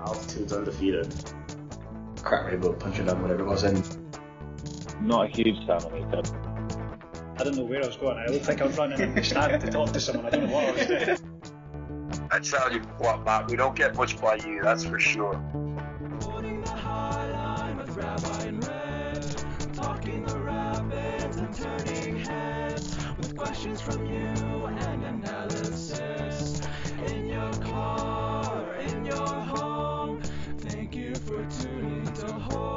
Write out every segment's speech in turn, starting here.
Altitude's undefeated. Crap, maybe punching down whatever it was in. Not a huge fan of it. I don't know where I was going. I looked like I was running in the stand to talk to someone. I don't know what I was doing. I tell you what, Matt, we don't get much by you, that's for sure. Holding the high line with Rabbi and Red, talking the rapids and turning heads, with questions from you and analysis. In your car or in your home, thank you for tuning to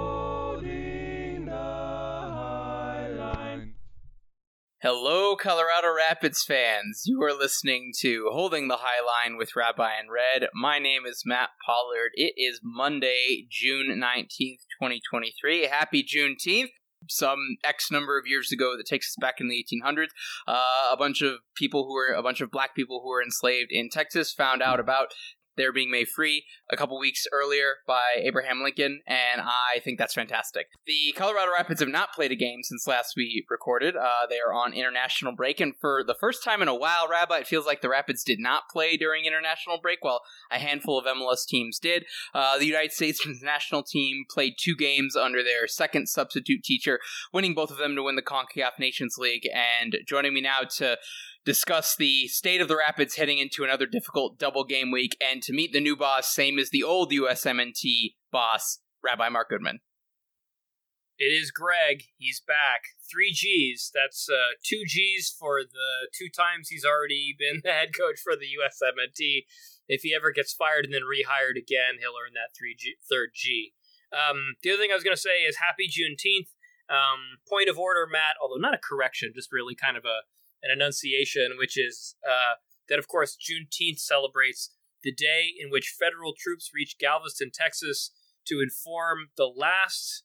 Holding the High Line. Hello, Colorado Rapids fans. You are listening to Holding the High Line with Rabbi and Red. My name is Matt Pollard. It is Monday, June 19th, 2023. Happy Juneteenth. Some X number of years ago that takes us back in the 1800s. A bunch of black people who were enslaved in Texas found out about their being made free a couple weeks earlier by Abraham Lincoln, and I think that's fantastic. The Colorado Rapids have not played a game since last we recorded. They are on international break, and for the first time in a while, Rabbi, it feels like the Rapids did not play during international break, while a handful of MLS teams did. The United States national team played 2 games under their second substitute teacher, winning both of them to win the CONCACAF Nations League, and joining me now to discuss the state of the Rapids heading into another difficult double game week, and to meet the new boss, same as the old USMNT boss, Rabbi Mark Goodman. It is Greg. He's back. 3 Gs. That's 2 Gs for the 2 times he's already been the head coach for the USMNT. If he ever gets fired and then rehired again, he'll earn that 3rd G. The other thing I was going to say is happy Juneteenth. Point of order, Matt, although not a correction, just really kind of an enunciation, which is that, of course, Juneteenth celebrates the day in which federal troops reached Galveston, Texas, to inform the last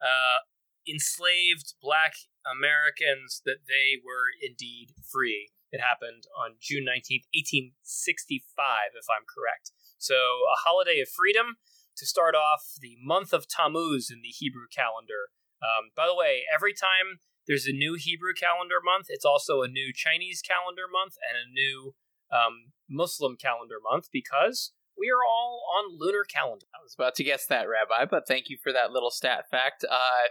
enslaved black Americans that they were indeed free. It happened on June 19th, 1865, if I'm correct. So a holiday of freedom to start off the month of Tammuz in the Hebrew calendar. By the way, every time there's a new Hebrew calendar month, it's also a new Chinese calendar month and a new Muslim calendar month, because we are all on lunar calendar. I was about to guess that, Rabbi, but thank you for that little stat fact.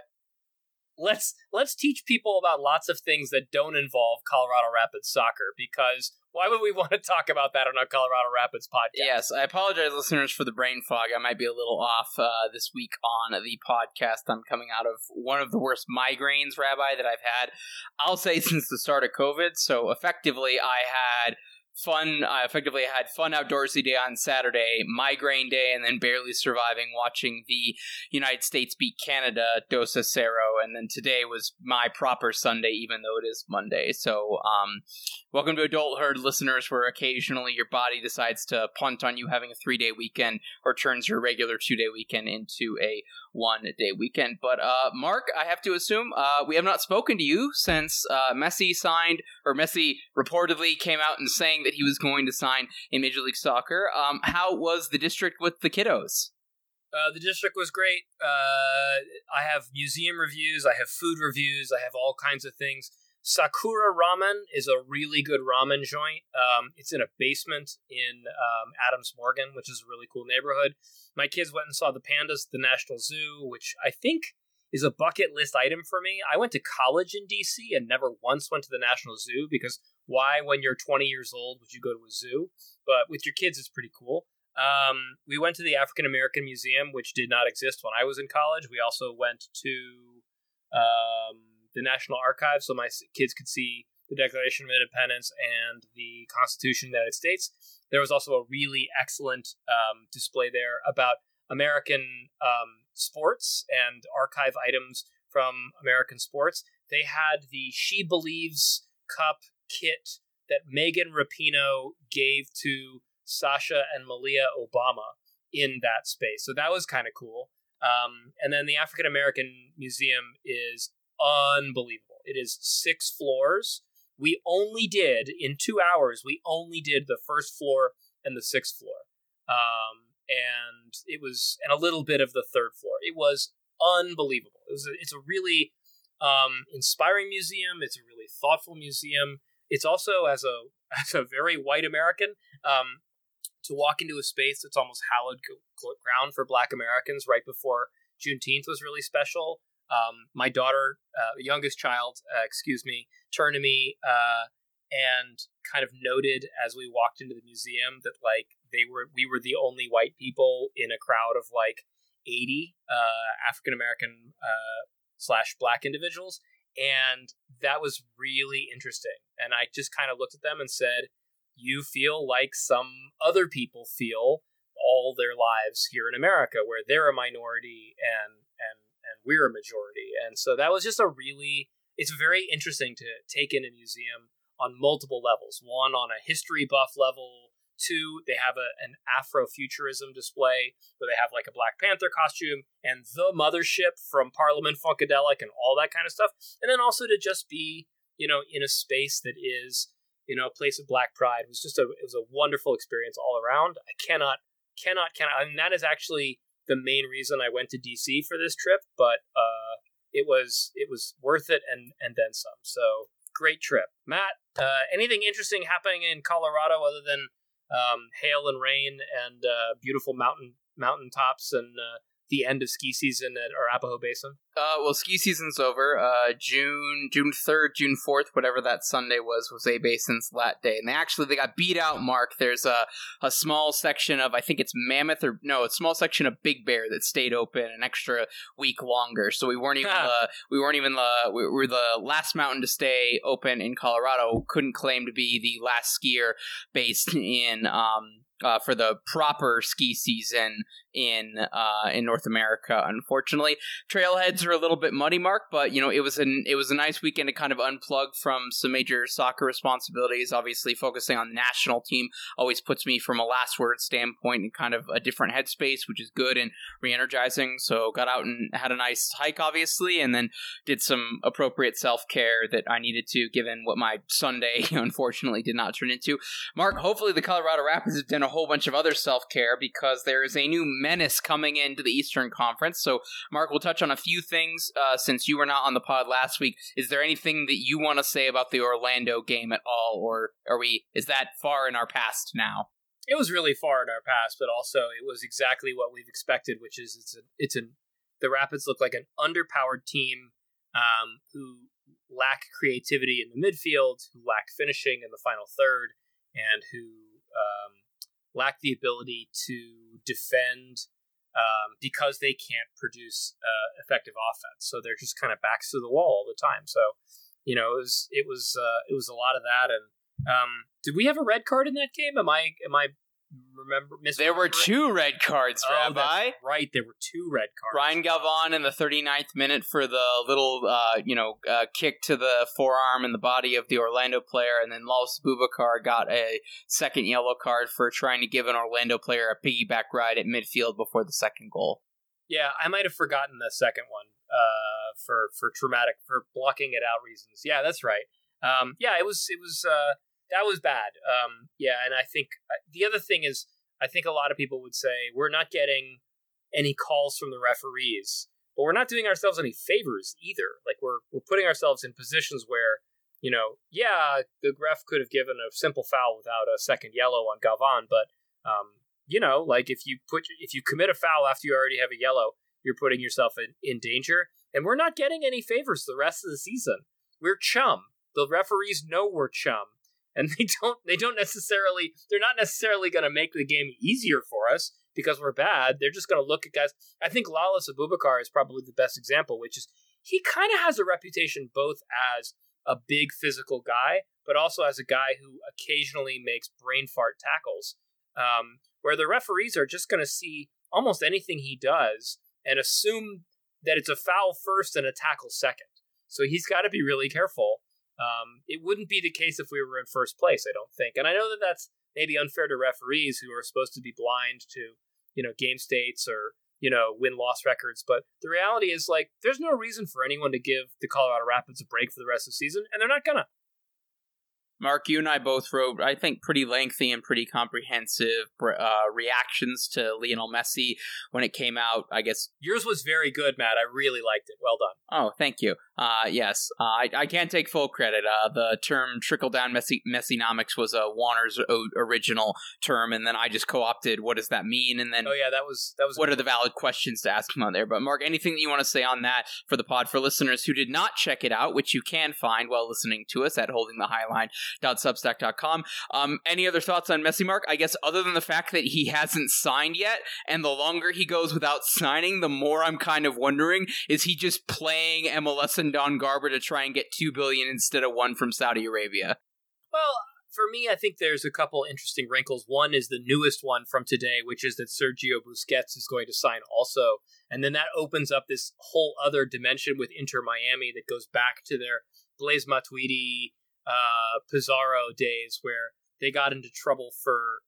Let's teach people about lots of things that don't involve Colorado Rapids soccer, because why would we want to talk about that on a Colorado Rapids podcast? Yes, I apologize, listeners, for the brain fog. I might be a little off this week on the podcast. I'm coming out of one of the worst migraines, Rabbi, that I've had, I'll say, since the start of COVID. So effectively, I had fun outdoorsy day on Saturday, migraine day, and then barely surviving watching the United States beat Canada 2-0, and then today was my proper Sunday, even though it is Monday. So, welcome to adulthood, listeners, where occasionally your body decides to punt on you having a 3-day weekend or turns your regular 2-day weekend into a 1-day weekend. But, Mark, I have to assume we have not spoken to you since Messi reportedly came out and saying that he was going to sign in Major League Soccer. How was the district with the kiddos? The district was great. I have museum reviews, I have food reviews, I have all kinds of things. Sakura Ramen is a really good ramen joint. It's in a basement in Adams Morgan, which is a really cool neighborhood. My kids went and saw the pandas at the National Zoo, which I think is a bucket list item for me. I went to college in D.C. and never once went to the National Zoo, because why, when you're 20 years old, would you go to a zoo? But with your kids, it's pretty cool. We went to the African American Museum, which did not exist when I was in college. We also went to the National Archives, so my kids could see the Declaration of Independence and the Constitution of the United States. There was also a really excellent display there about American sports and archive items from American sports. They had the She Believes Cup kit that Megan Rapinoe gave to Sasha and Malia Obama in that space. So that was kind of cool. And then the African American Museum is unbelievable. It is 6 floors. We only did, in 2 hours, the first floor and the 6th floor. And a little bit of the 3rd floor. It was unbelievable. It's a really inspiring museum. It's a really thoughtful museum. It's also, as a very white American, to walk into a space that's almost hallowed ground for Black Americans right before Juneteenth was really special. My daughter, youngest child, turned to me and kind of noted as we walked into the museum that like we were the only white people in a crowd of like 80 African American / Black individuals, and that was really interesting. And I just kind of looked at them and said, "You feel like some other people feel all their lives here in America, where they're a minority and we're a majority." And so that was just it's very interesting to take in a museum on multiple levels. One, on a history buff level. Two, they have an Afrofuturism display where they have like a Black Panther costume and the mothership from Parliament Funkadelic and all that kind of stuff. And then also to just be, in a space that is, a place of Black pride. It was a wonderful experience all around. I cannot. And that is actually the main reason I went to DC for this trip, but it was worth it and then some. So great trip. Matt, anything interesting happening in Colorado other than hail and rain and beautiful mountain tops and the end of ski season at Arapahoe Basin? Well, ski season's over. June 3rd, June 4th, whatever that Sunday was A Basin's lat day. And they got beat out, Mark. There's a small section of, I think it's Mammoth, a small section of Big Bear that stayed open an extra week longer. So we were the last mountain to stay open in Colorado. Couldn't claim to be the last skier based in, for the proper ski season in North America. Unfortunately, trailheads are a little bit muddy, Mark, but it was a nice weekend to kind of unplug from some major soccer responsibilities. Obviously, focusing on the national team always puts me from a last word standpoint in kind of a different headspace, which is good and re-energizing. So got out and had a nice hike, obviously, and then did some appropriate self-care that I needed to, given what my Sunday unfortunately did not turn into. Mark, hopefully the Colorado Rapids have done a whole bunch of other self-care because there is a new menace coming into the Eastern Conference. So, Mark, we'll touch on a few things since you were not on the pod last week. Is there anything that you want to say about the Orlando game at all, or is that far in our past now? It was really far in our past, but also it was exactly what we've expected, which is the Rapids look like an underpowered team who lack creativity in the midfield, who lack finishing in the final third, and who lack the ability to defend because they can't produce effective offense. So they're just kind of backs to the wall all the time. So, it was a lot of that. And did we have a red card in that game? Am I There were 2 red cards, Rabbi. That's right, there were 2 red cards. Ryan Galvan in the 39th minute for the little, kick to the forearm and the body of the Orlando player, and then Lalas Abubakar got a second yellow card for trying to give an Orlando player a piggyback ride at midfield before the second goal. Yeah, I might have forgotten the second one for blocking it out reasons. Yeah, that's right. It was that was bad. And I think the other thing is, I think a lot of people would say we're not getting any calls from the referees, but we're not doing ourselves any favors either. Like we're putting ourselves in positions where, the ref could have given a simple foul without a second yellow on Galvan, but like if you commit a foul after you already have a yellow, you're putting yourself in danger. And we're not getting any favors the rest of the season. We're chum. The referees know we're chum. And they're not necessarily going to make the game easier for us because we're bad. They're just going to look at guys. I think Lalas Abubakar is probably the best example, which is he kind of has a reputation both as a big physical guy, but also as a guy who occasionally makes brain fart tackles, where the referees are just going to see almost anything he does and assume that it's a foul first and a tackle second. So he's got to be really careful. It wouldn't be the case if we were in first place, I don't think. And I know that that's maybe unfair to referees who are supposed to be blind to, game states or, win-loss records. But the reality is, there's no reason for anyone to give the Colorado Rapids a break for the rest of the season, and they're not gonna. Mark, you and I both wrote, I think, pretty lengthy and pretty comprehensive reactions to Lionel Messi when it came out, I guess. Yours was very good, Matt. I really liked it. Well done. Oh, thank you. Yes, I can't take full credit. The term trickle-down Messinomics was a Warner's original term, and then I just co-opted what does that mean, and then that was what are the valid questions to ask him on there. But Mark, anything that you want to say on that for the pod for listeners who did not check it out, which you can find while listening to us at holdingthehighline.substack.com. Any other thoughts on Messi, Mark? I guess other than the fact that he hasn't signed yet, and the longer he goes without signing, the more I'm kind of wondering, is he just playing MLS and Don Garber to try and get $2 billion instead of $1 billion from Saudi Arabia? Well, for me, I think there's a couple interesting wrinkles. One is the newest one from today, which is that Sergio Busquets is going to sign also. And then that opens up this whole other dimension with Inter Miami that goes back to their Blaise Matuidi, Pizarro days where they got into trouble for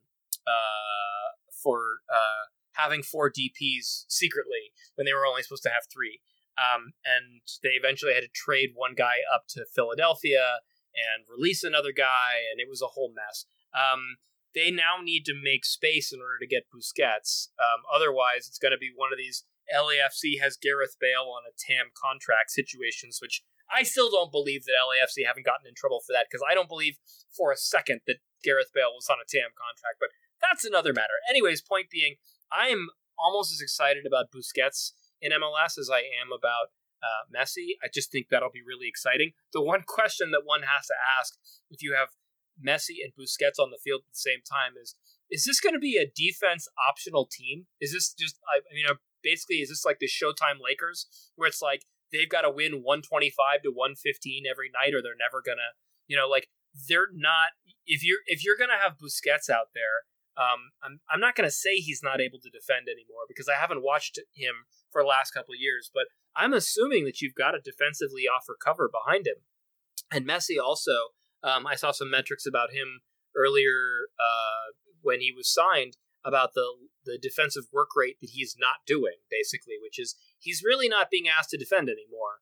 having 4 DPs secretly when they were only supposed to have 3. And they eventually had to trade one guy up to Philadelphia and release another guy, and it was a whole mess. They now need to make space in order to get Busquets. Otherwise, it's going to be one of these LAFC has Gareth Bale on a TAM contract situations, which I still don't believe that LAFC haven't gotten in trouble for that, because I don't believe for a second that Gareth Bale was on a TAM contract, but that's another matter. Anyways, point being, I am almost as excited about Busquets in MLS as I am about Messi. I just think that'll be really exciting. The one question that one has to ask if you have Messi and Busquets on the field at the same time is this going to be a defense optional team? Is this just, basically, is this like the Showtime Lakers, where it's like they've got to win 125 to 115 every night, or they're never going to, they're not, if you're going to have Busquets out there, I'm not going to say he's not able to defend anymore, because I haven't watched him for the last couple of years, but I'm assuming that you've got to defensively offer cover behind him. And Messi also, I saw some metrics about him earlier when he was signed about the defensive work rate that he's not doing, basically, which is he's really not being asked to defend anymore.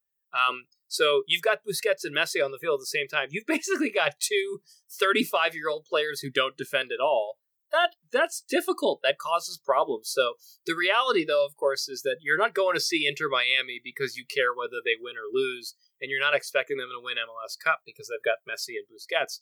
So you've got Busquets and Messi on the field at the same time. You've basically got 2 35-year-old players who don't defend at all. That's difficult. That causes problems. So the reality, though, of course, is that you're not going to see Inter Miami because you care whether they win or lose, and you're not expecting them to win MLS Cup because they've got Messi and Busquets.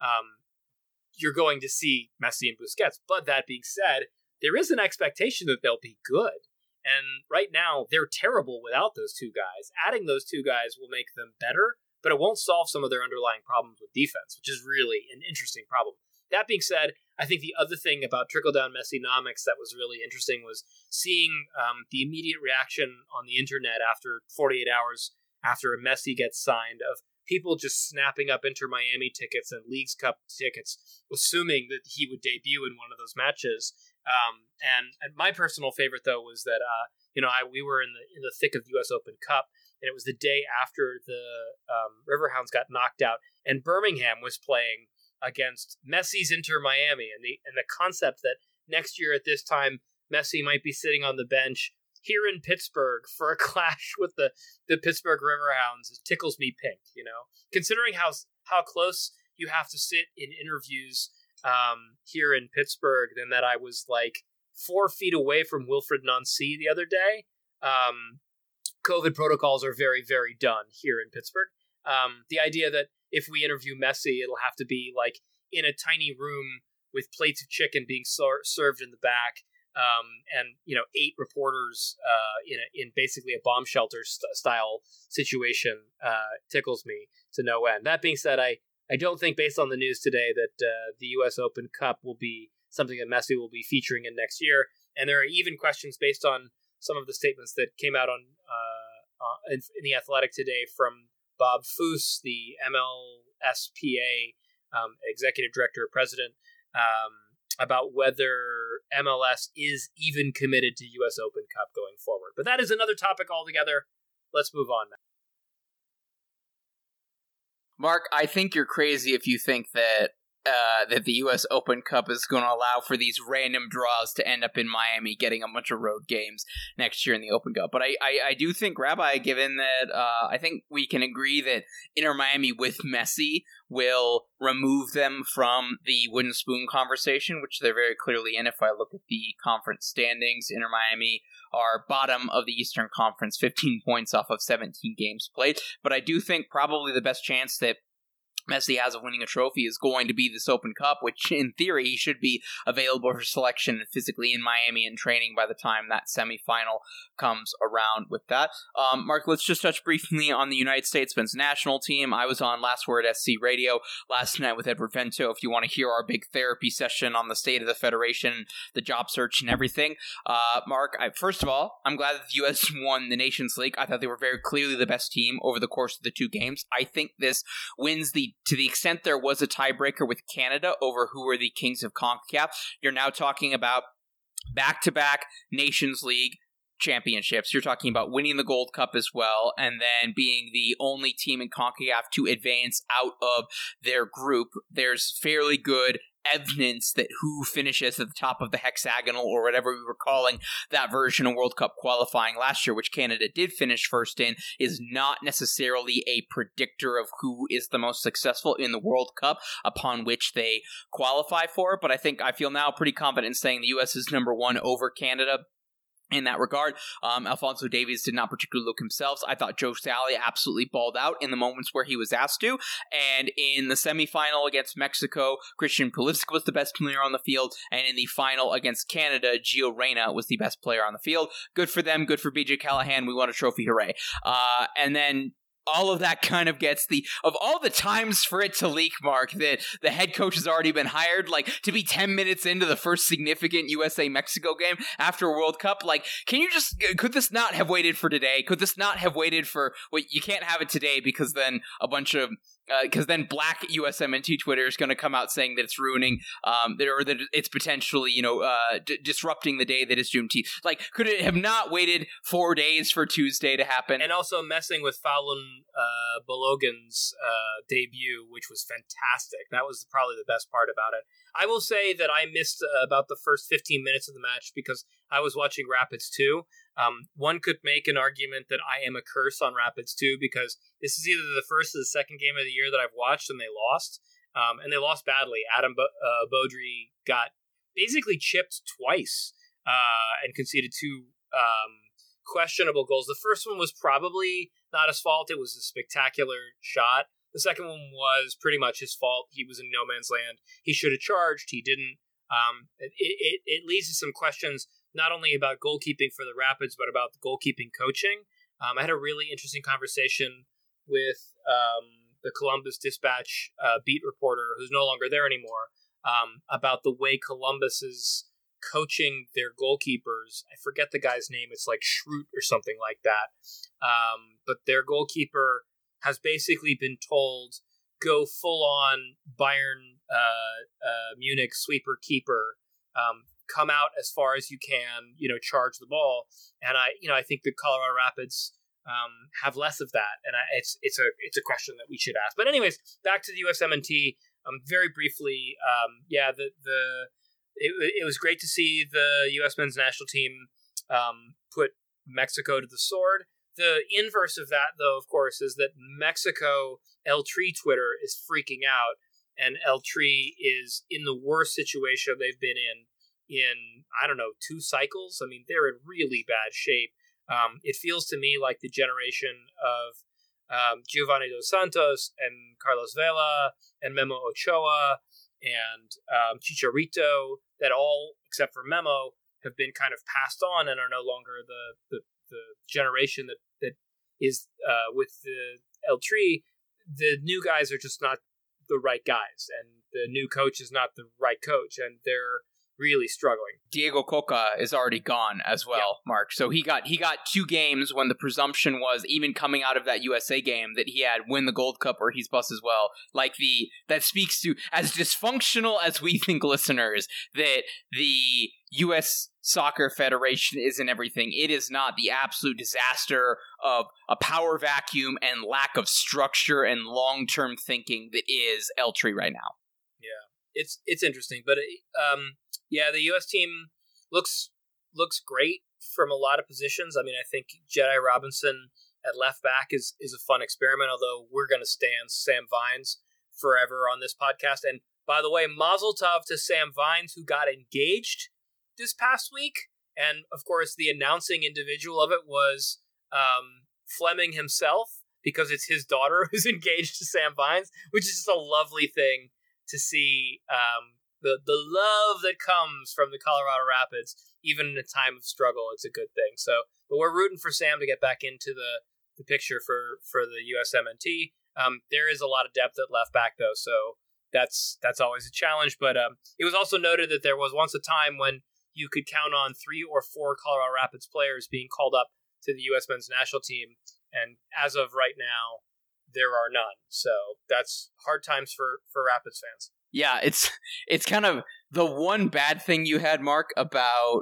You're going to see Messi and Busquets. But that being said, there is an expectation that they'll be good. And right now, they're terrible without those 2 guys. Adding those 2 guys will make them better, but it won't solve some of their underlying problems with defense, which is really an interesting problem. That being said, I think the other thing about trickle-down Messinomics that was really interesting was seeing the immediate reaction on the internet after 48 hours after a Messi gets signed of people just snapping up Inter Miami tickets and Leagues Cup tickets, assuming that he would debut in one of those matches. And my personal favorite, though, was that we were in the thick of the U.S. Open Cup, and it was the day after the Riverhounds got knocked out, and Birmingham was playing against Messi's Inter Miami, and the concept that next year at this time Messi might be sitting on the bench here in Pittsburgh for a clash with the Pittsburgh Riverhounds, it tickles me pink. Considering how close you have to sit in interviews here in Pittsburgh, than that I was like 4 feet away from Wilfred Nancy the other day. COVID protocols are very, very done here in Pittsburgh. The idea that if we interview Messi, it'll have to be like in a tiny room with plates of chicken being served in the back, and 8 reporters in basically a bomb shelter style situation tickles me to no end. That being said, I don't think, based on the news today, that the U.S. Open Cup will be something that Messi will be featuring in next year. And there are even questions based on some of the statements that came out in The Athletic today from Bob Foose, the MLSPA executive director, president, about whether MLS is even committed to U.S. Open Cup going forward. But that is another topic altogether. Let's move on, Matt. Mark, I think you're crazy if you think that that the U.S. Open Cup is going to allow for these random draws to end up in Miami getting a bunch of road games next year in the Open Cup. But I do think, Rabbi, given that I think we can agree that Inter Miami with Messi will remove them from the wooden spoon conversation, which they're very clearly in. If I look at the conference standings, Inter Miami are bottom of the Eastern Conference, 15 points off of 17 games played. But I do think probably the best chance that Messi has of winning a trophy is going to be this Open Cup, which in theory he should be available for selection and physically in Miami and training by the time that semifinal comes around with that. Mark, let's just touch briefly on the United States men's national team. I was on Last Word SC Radio last night with Edward Vento. If you want to hear our big therapy session on the state of the federation, the job search and everything. Mark, first of all, I'm glad that the U.S. won the Nations League. I thought they were very clearly the best team over the course of the two games. I think this wins to the extent there was a tiebreaker with Canada over who were the kings of CONCACAF. You're now talking about back-to-back Nations League championships. You're talking about winning the Gold Cup as well, and then being the only team in CONCACAF to advance out of their group. There's fairly good evidence that who finishes at the top of the hexagonal, or whatever we were calling that version of World Cup qualifying last year, which Canada did finish first in, is not necessarily a predictor of who is the most successful in the World Cup upon which they qualify for. But I feel now pretty confident in saying the U.S. is number one over Canada in that regard. Alphonso Davies did not particularly look himself. I thought Joe Sally absolutely balled out in the moments where he was asked to. And in the semifinal against Mexico, Christian Pulisic was the best player on the field. And in the final against Canada, Gio Reyna was the best player on the field. Good for them. Good for BJ Callahan. We won a trophy. Hooray. And then all of that kind of gets of all the times for it to leak, Mark, that the head coach has already been hired, like, to be 10 minutes into the first significant USA-Mexico game after a World Cup. Like, could this not have waited for today? Could this not have waited for, you can't have it today because then because then black USMNT Twitter is going to come out saying that it's ruining, or that it's potentially, disrupting the day that is Juneteenth. Like, could it have not waited 4 days for Tuesday to happen? And also messing with Fallon Balogun's debut, which was fantastic. That was probably the best part about it. I will say that I missed about the first 15 minutes of the match because I was watching Rapids 2. One could make an argument that I am a curse on Rapids 2 because this is either the first or the second game of the year that I've watched and they lost. And they lost badly. Adam Beaudry got basically chipped twice and conceded two questionable goals. The first one was probably not his fault. It was a spectacular shot. The second one was pretty much his fault. He was in no man's land. He should have charged. He didn't. It leads to some questions not only about goalkeeping for the Rapids, but about the goalkeeping coaching. I had a really interesting conversation with the Columbus Dispatch beat reporter, who's no longer there anymore, about the way Columbus is coaching their goalkeepers. I forget the guy's name. It's like Schrute or something like that. But their goalkeeper has basically been told, go full-on Bayern Munich sweeper keeper, come out as far as you can, charge the ball. And I think the Colorado Rapids have less of that, and it's a question that we should ask. But anyways, back to the USMNT. Very briefly, it was great to see the U.S. men's national team put Mexico to the sword. The inverse of that, though, of course, is that Mexico El Tri Twitter is freaking out, and El Tri is in the worst situation they've been in I don't know, 2 cycles. I mean, they're in really bad shape. It feels to me like the generation of Giovanni Dos Santos and Carlos Vela and Memo Ochoa and Chicharito, that all, except for Memo, have been kind of passed on and are no longer the generation that is with the El Tri. The new guys are just not the right guys, and the new coach is not the right coach, and they're really struggling. Diego Coca is already gone as well, yeah. Mark. So he got 2 games when the presumption was, even coming out of that USA game, that he had win the Gold Cup or he's bust as well. That speaks to, as dysfunctional as we think, listeners, that the U.S. Soccer Federation isn't everything. It is not the absolute disaster of a power vacuum and lack of structure and long-term thinking that is El Tri right now. Yeah. it's interesting, but yeah, the U.S. team looks great from a lot of positions. I mean, I think Jedi Robinson at left back is a fun experiment, although we're going to stand Sam Vines forever on this podcast. And by the way, mazel tov to Sam Vines, who got engaged this past week. And of course, the announcing individual of it was Fleming himself, because it's his daughter who's engaged to Sam Vines, which is just a lovely thing to see. The love that comes from the Colorado Rapids, even in a time of struggle, it's a good thing. So, but we're rooting for Sam to get back into the picture for the USMNT. There is a lot of depth at left back, though, so that's always a challenge. But it was also noted that there was once a time when you could count on 3 or 4 Colorado Rapids players being called up to the U.S. men's national team, and as of right now, there are none. So that's hard times for Rapids fans. Yeah, it's kind of the one bad thing you had, Mark, about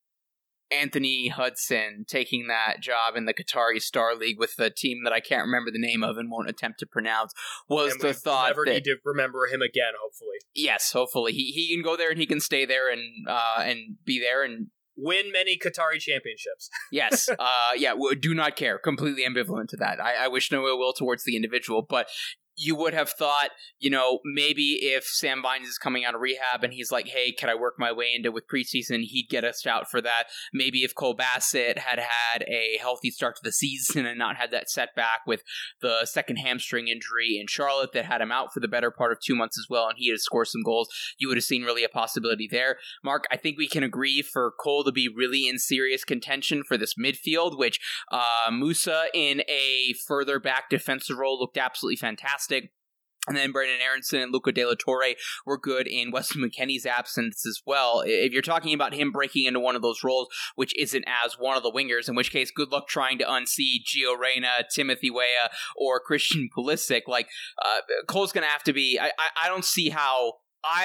Anthony Hudson taking that job in the Qatari Star League with a team that I can't remember the name of and won't attempt to pronounce, was the thought never that... need to remember him again, hopefully. Yes, hopefully. He can go there and he can stay there and be there and... win many Qatari championships. Yes. Do not care. Completely ambivalent to that. I wish no ill will towards the individual, but you would have thought, maybe if Sam Vines is coming out of rehab and he's like, hey, can I work my way into with preseason, he'd get a shout for that. Maybe if Cole Bassett had a healthy start to the season and not had that setback with the second hamstring injury in Charlotte that had him out for the better part of 2 months as well, and he had scored some goals, you would have seen really a possibility there. Mark, I think we can agree for Cole to be really in serious contention for this midfield, which Musa in a further back defensive role looked absolutely fantastic. And then Brandon Aronson and Luca De La Torre were good in Weston McKennie's absence as well. If you're talking about him breaking into one of those roles, which isn't as one of the wingers, in which case, good luck trying to unseat Gio Reyna, Timothy Weah, or Christian Pulisic. Cole's going to have to be... I don't see how...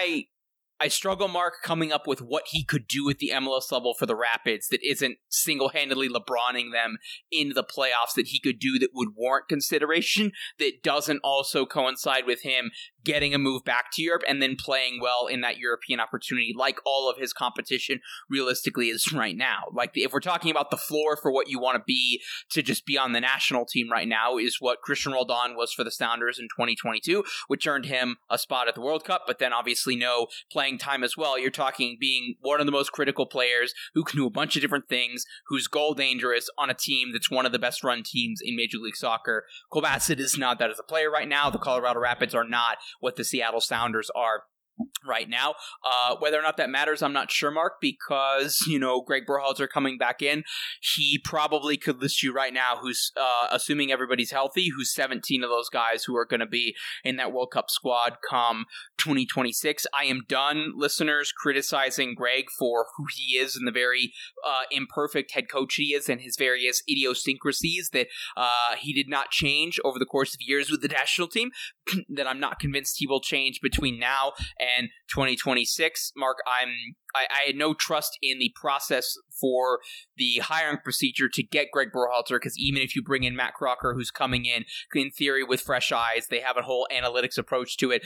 I struggle, Mark, coming up with what he could do at the MLS level for the Rapids that isn't single-handedly LeBroning them into the playoffs, that he could do that would warrant consideration, that doesn't also coincide with him getting a move back to Europe and then playing well in that European opportunity, like all of his competition realistically is right now. Like, if we're talking about the floor for what you want to be to just be on the national team right now, is what Christian Roldan was for the Sounders in 2022, which earned him a spot at the World Cup, but then obviously no playing time as well. You're talking being one of the most critical players who can do a bunch of different things, who's goal dangerous on a team that's one of the best run teams in Major League Soccer. Cole Bassett is not that as a player right now. The Colorado Rapids are not what the Seattle Sounders are right now. Whether or not that matters, I'm not sure, Mark, because, Greg Berhalter coming back in, he probably could list you right now who's, assuming everybody's healthy, who's 17 of those guys who are going to be in that World Cup squad come 2026. I am done, listeners, criticizing Greg for who he is and the very imperfect head coach he is and his various idiosyncrasies that he did not change over the course of years with the national team, that I'm not convinced he will change between now and 2026. Mark, I had no trust in the process for the hiring procedure to get Greg Berhalter, because even if you bring in Matt Crocker, who's coming in theory with fresh eyes, they have a whole analytics approach to it,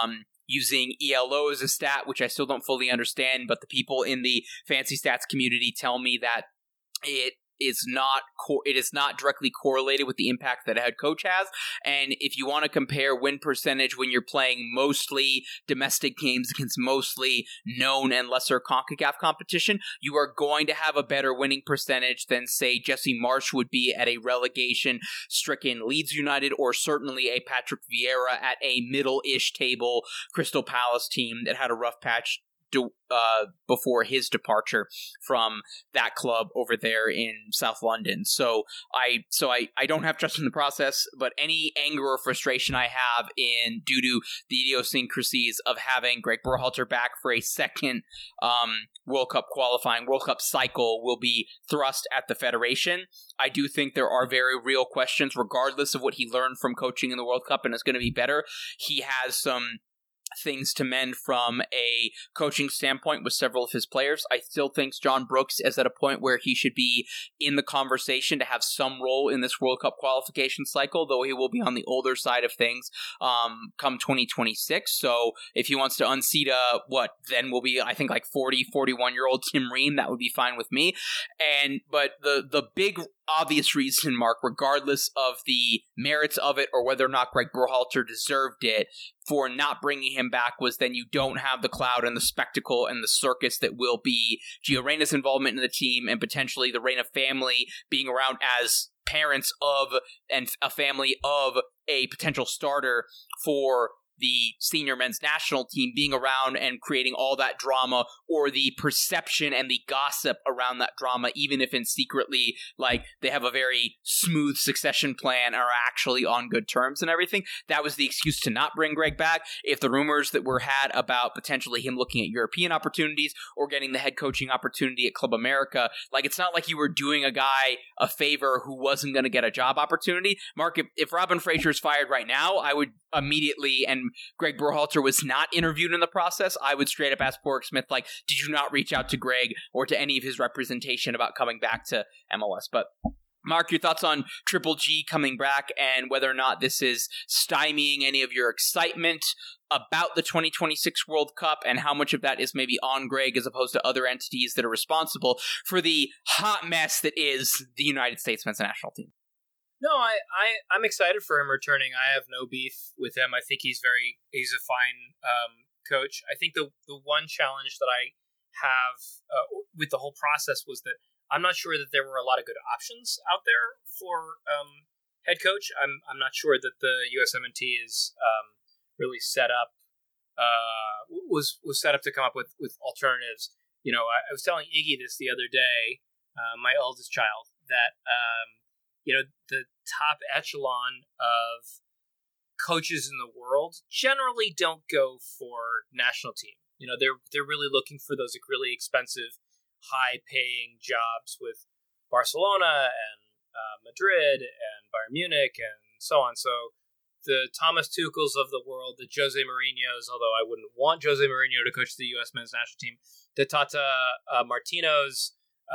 using ELO as a stat, which I still don't fully understand, but the people in the fancy stats community tell me that it is not directly correlated with the impact that a head coach has. And if you want to compare win percentage when you're playing mostly domestic games against mostly known and lesser CONCACAF competition, you are going to have a better winning percentage than, say, Jesse Marsch would be at a relegation-stricken Leeds United, or certainly a Patrick Vieira at a middle-ish table Crystal Palace team that had a rough patch before his departure from that club over there in South London. So I don't have trust in the process, but any anger or frustration I have due to the idiosyncrasies of having Greg Berhalter back for a second World Cup cycle will be thrust at the Federation. I do think there are very real questions, regardless of what he learned from coaching in the World Cup and is going to be better. He has some things to mend from a coaching standpoint with several of his players. I still think John Brooks is at a point where he should be in the conversation to have some role in this World Cup qualification cycle, though he will be on the older side of things come 2026. So if he wants to unseat then will be, I think, like 40, 41-year-old Tim Ream, that would be fine with me. But the big obvious reason, Mark, regardless of the merits of it or whether or not Greg Berhalter deserved it for not bringing him back, was then you don't have the cloud and the spectacle and the circus that will be Gio Reyna's involvement in the team and potentially the Reyna family being around as parents of and a family of a potential starter for the senior men's national team, being around and creating all that drama, or the perception and the gossip around that drama, even if in secretly, like, they have a very smooth succession plan, are actually on good terms and everything. That was the excuse to not bring Greg back. If the rumors that were had about potentially him looking at European opportunities or getting the head coaching opportunity at Club America, like, it's not like you were doing a guy a favor who wasn't going to get a job opportunity. Mark, if Robin Fraser is fired right now, I would immediately, and Greg Berhalter was not interviewed in the process, I would straight up ask Borg Smith, like, did you not reach out to Greg or to any of his representation about coming back to MLS? But Mark, your thoughts on Triple G coming back and whether or not this is stymieing any of your excitement about the 2026 World Cup, and how much of that is maybe on Greg as opposed to other entities that are responsible for the hot mess that is the United States men's national team. No, I'm excited for him returning. I have no beef with him. I think he's a fine coach. I think the one challenge that I have with the whole process was that I'm not sure that there were a lot of good options out there for head coach. I'm not sure that the USMNT is really set up was set up to come up with alternatives. You know, I was telling Iggy this the other day, my eldest child, that the top echelon of coaches in the world generally don't go for national team. You know, they're really looking for those really expensive, high-paying jobs with Barcelona and Madrid and Bayern Munich and so on. So the Thomas Tuchels of the world, the Jose Mourinho's, although I wouldn't want Jose Mourinho to coach the U.S. men's national team, the Tata Martino's,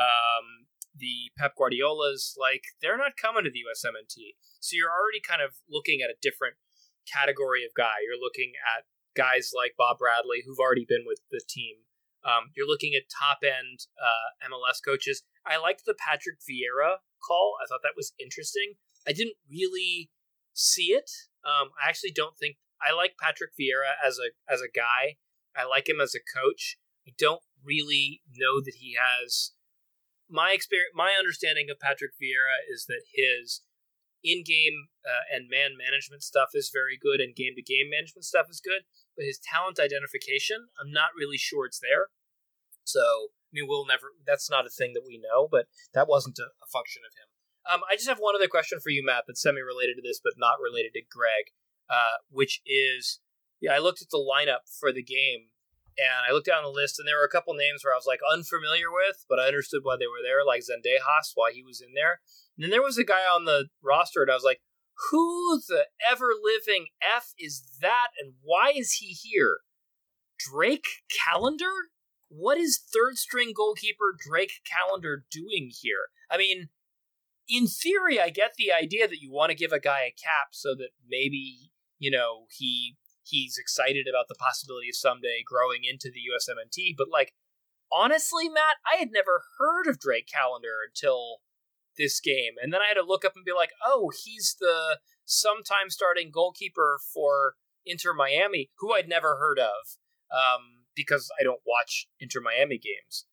the Pep Guardiolas, like, they're not coming to the USMNT. So you're already kind of looking at a different category of guy. You're looking at guys like Bob Bradley, who've already been with the team. You're looking at top-end MLS coaches. I liked the Patrick Vieira call. I thought that was interesting. I didn't really see it. I actually don't think... I like Patrick Vieira as a guy. I like him as a coach. I don't really know that he has... My understanding of Patrick Vieira is that his in-game and man management stuff is very good, and game-to-game management stuff is good, but his talent identification, I'm not really sure it's there. So, I mean, that's not a thing that we know, but that wasn't a function of him. I just have one other question for you, Matt, that's semi-related to this, but not related to Greg, which is, I looked at the lineup for the game, and I looked down the list, and there were a couple names where I was, like, unfamiliar with, but I understood why they were there, like Zendejas, why he was in there. And then there was a guy on the roster, and I was like, who the ever-living F is that, and why is he here? Drake Callender? What is third-string goalkeeper Drake Callender doing here? I mean, in theory, I get the idea that you want to give a guy a cap so that maybe, he's excited about the possibility of someday growing into the USMNT, but, like, honestly, Matt, I had never heard of Drake Callender until this game, and then I had to look up and be like, oh, he's the sometime starting goalkeeper for Inter Miami, who I'd never heard of, because I don't watch Inter Miami games.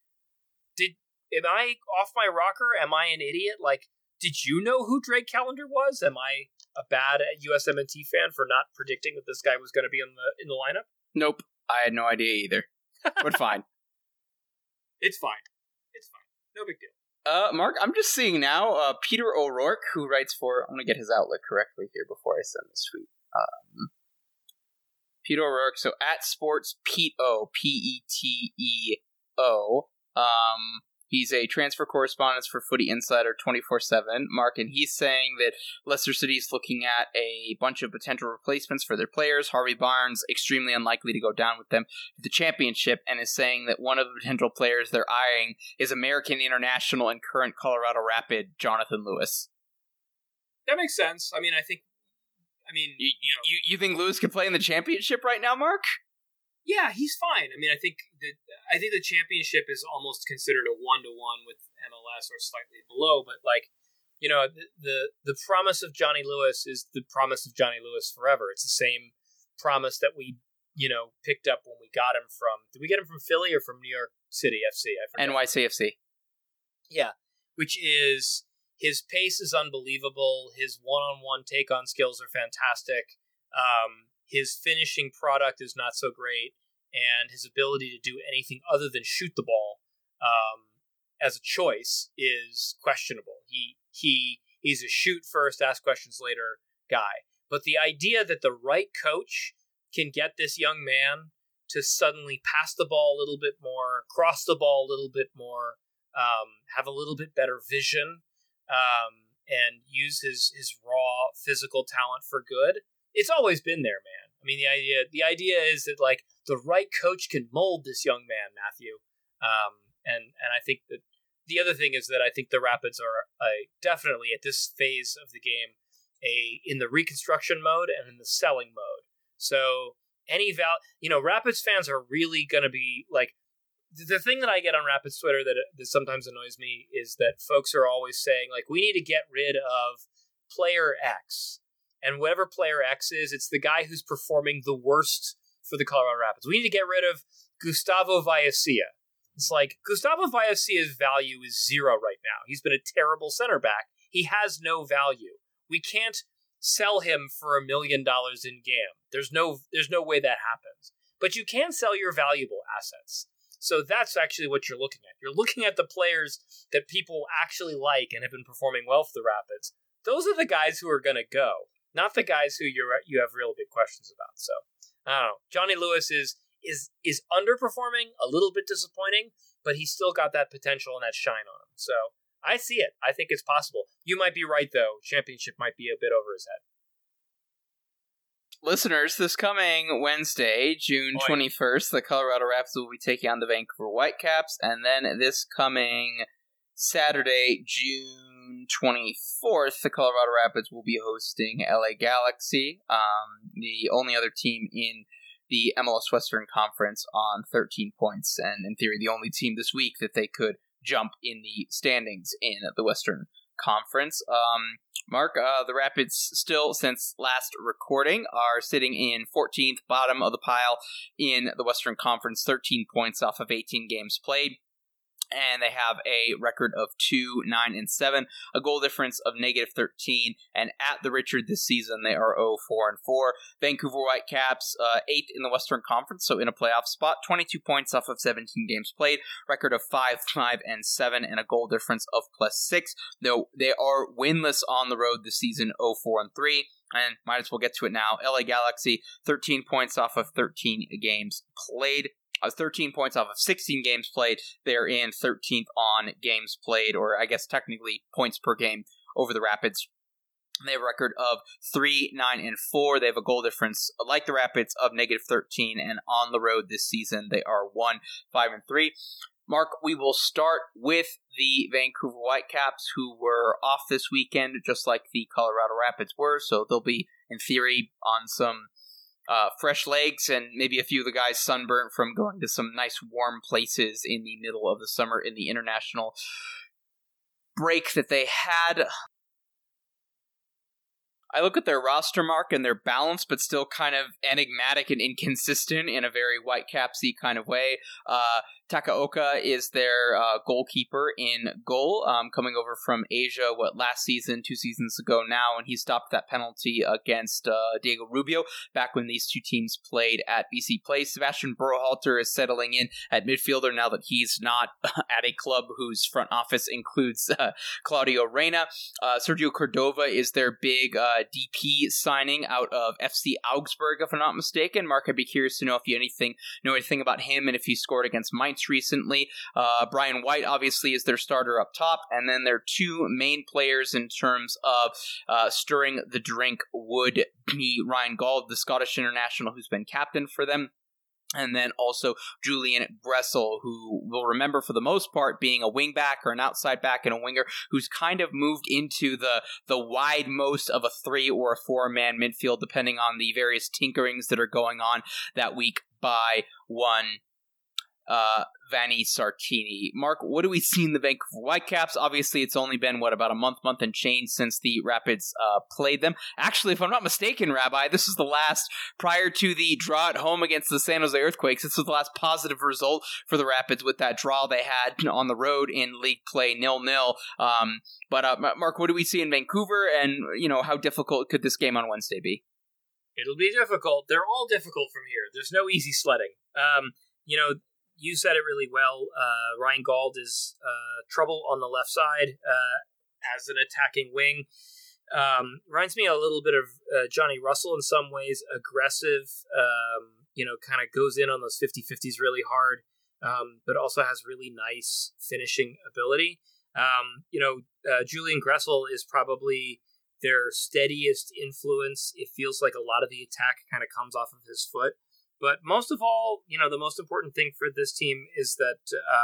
Am I off my rocker? Am I an idiot? Like, did you know who Drake Callender was? Am I a bad USMNT fan for not predicting that this guy was going to be in the lineup? Nope, I had no idea either. But fine. It's fine. No big deal. Mark, I'm just seeing now, Peter O'Rourke, who writes for... I'm going to get his outlet correctly here before I send this tweet. Peter O'Rourke, so at Sports Pete O, Peteo. He's a transfer correspondent for Footy Insider 24/7, Mark, and he's saying that Leicester City's looking at a bunch of potential replacements for their players. Harvey Barnes, extremely unlikely to go down with them to the championship, and is saying that one of the potential players they're eyeing is American international and current Colorado Rapid Jonathan Lewis. That makes sense. I mean, You think Lewis can play in the championship right now, Mark? Yeah, he's fine. I mean, I think the championship is almost considered a 1-to-1 with MLS or slightly below, but the promise of Johnny Lewis is the promise of Johnny Lewis forever. It's the same promise that we picked up when we got him from. Did we get him from Philly or from New York City FC? I forget. NYCFC. Yeah, which is his pace is unbelievable. His one-on-one take-on skills are fantastic. His finishing product is not so great, and his ability to do anything other than shoot the ball as a choice is questionable. He's a shoot first, ask questions later guy. But the idea that the right coach can get this young man to suddenly pass the ball a little bit more, cross the ball a little bit more, have a little bit better vision, and use his raw physical talent for good, it's always been there, man. I mean, the idea is that like the right coach can mold this young man, Matthew. And I think that the other thing is that I think the Rapids are definitely at this phase of the game in the reconstruction mode and in the selling mode. So Rapids fans are really going to be like, the thing that I get on Rapids Twitter that sometimes annoys me is that folks are always saying like, we need to get rid of player X. And whatever player X is, it's the guy who's performing the worst for the Colorado Rapids. We need to get rid of Gustavo Vallecilla. It's like, Gustavo Vallacilla's value is 0 right now. He's been a terrible center back. He has no value. We can't sell him for $1 million in GAM. There's no way that happens. But you can sell your valuable assets. So that's actually what you're looking at. You're looking at the players that people actually like and have been performing well for the Rapids. Those are the guys who are going to go. Not the guys who you have real big questions about. So, I don't know. Johnny Lewis is underperforming, a little bit disappointing, but he's still got that potential and that shine on him. So, I see it. I think it's possible. You might be right, though. Championship might be a bit over his head. Listeners, this coming Wednesday, June 21st, the Colorado Rapids will be taking on the Vancouver Whitecaps, and then this coming Saturday, June 24th, the Colorado Rapids will be hosting LA Galaxy, the only other team in the MLS Western Conference on 13 points, and in theory the only team this week that they could jump in the standings in the Western Conference. Mark, the Rapids still, since last recording, are sitting in 14th, bottom of the pile in the Western Conference, 13 points off of 18 games played. And they have a record of 2-9-7, a goal difference of -13, and at the Richard this season, they are 0-4-4. Vancouver Whitecaps, 8th in the Western Conference, so in a playoff spot, 22 points off of 17 games played, record of 5-5-7, and a goal difference of +6. Though they are winless on the road this season, 0-4-3. And might as well get to it now. LA Galaxy, 13 points off of 13 games played. 13 points off of 16 games played. They're in 13th on games played, or I guess technically points per game over the Rapids. They have a record of 3-9-4. They have a goal difference, like the Rapids, of -13, and on the road this season, they are 1-5-3. Mark, we will start with the Vancouver Whitecaps, who were off this weekend, just like the Colorado Rapids were, so they'll be, in theory, on some fresh legs, and maybe a few of the guys sunburnt from going to some nice warm places in the middle of the summer in the international break that they had. I look at their roster, Mark, and they're balanced, but still kind of enigmatic and inconsistent in a very Whitecaps-y kind of way. Takaoka is their goalkeeper in goal, coming over from Asia, last season, 2 seasons ago now, and he stopped that penalty against Diego Rubio back when these two teams played at BC Place. Sebastian Berhalter is settling in at midfielder now that he's not at a club whose front office includes Claudio Reyna. Sergio Cordova is their big DP signing out of FC Augsburg, if I'm not mistaken. Mark, I'd be curious to know if you know anything about him and if he scored against Mainz recently. Brian White, obviously, is their starter up top, and then their two main players in terms of stirring the drink would be Ryan Gauld, the Scottish international who's been captain for them, and then also Julian Gressel, who we'll remember for the most part being a wingback or an outside back and a winger who's kind of moved into the wide most of a 3 or a 4-man midfield, depending on the various tinkerings that are going on that week by one Vanni Sartini. Mark, what do we see in the Vancouver Whitecaps? Obviously, it's only been, about a month and change since the Rapids played them. Actually, if I'm not mistaken, Rabbi, this is the last, prior to the draw at home against the San Jose Earthquakes, this was the last positive result for the Rapids with that draw they had on the road in league play 0-0. But Mark, what do we see in Vancouver, and how difficult could this game on Wednesday be? It'll be difficult. They're all difficult from here. There's no easy sledding. You said it really well. Ryan Gauld is trouble on the left side as an attacking wing. Reminds me a little bit of Johnny Russell in some ways. Aggressive, kind of goes in on those 50-50s really hard, but also has really nice finishing ability. Julian Gressel is probably their steadiest influence. It feels like a lot of the attack kind of comes off of his foot. But most of all, the most important thing for this team is that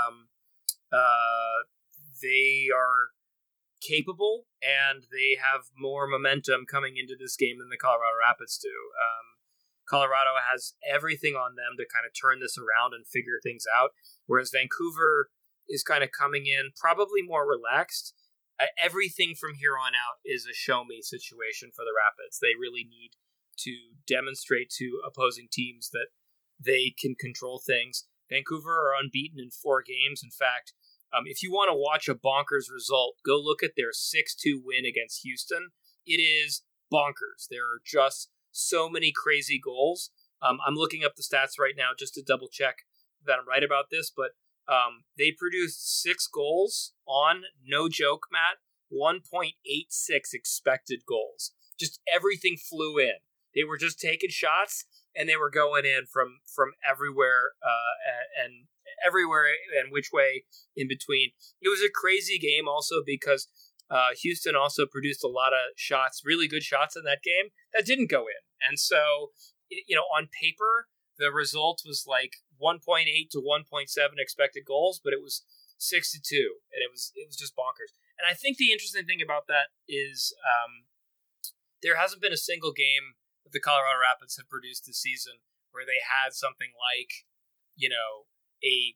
they are capable and they have more momentum coming into this game than the Colorado Rapids do. Colorado has everything on them to kind of turn this around and figure things out, whereas Vancouver is kind of coming in probably more relaxed. Everything from here on out is a show-me situation for the Rapids. They really need to demonstrate to opposing teams that they can control things. Vancouver are unbeaten in 4 games. In fact, if you want to watch a bonkers result, go look at their 6-2 win against Houston. It is bonkers. There are just so many crazy goals. I'm looking up the stats right now just to double check that I'm right about this, but they produced 6 goals on, no joke, Matt, 1.86 expected goals. Just everything flew in. They were just taking shots, and they were going in from everywhere and everywhere and which way in between. It was a crazy game also because Houston also produced a lot of shots, really good shots in that game that didn't go in. And so, on paper, the result was like 1.8 to 1.7 expected goals, but it was 6-2, and it was just bonkers. And I think the interesting thing about that is there hasn't been a single game that the Colorado Rapids have produced this season where they had something like, a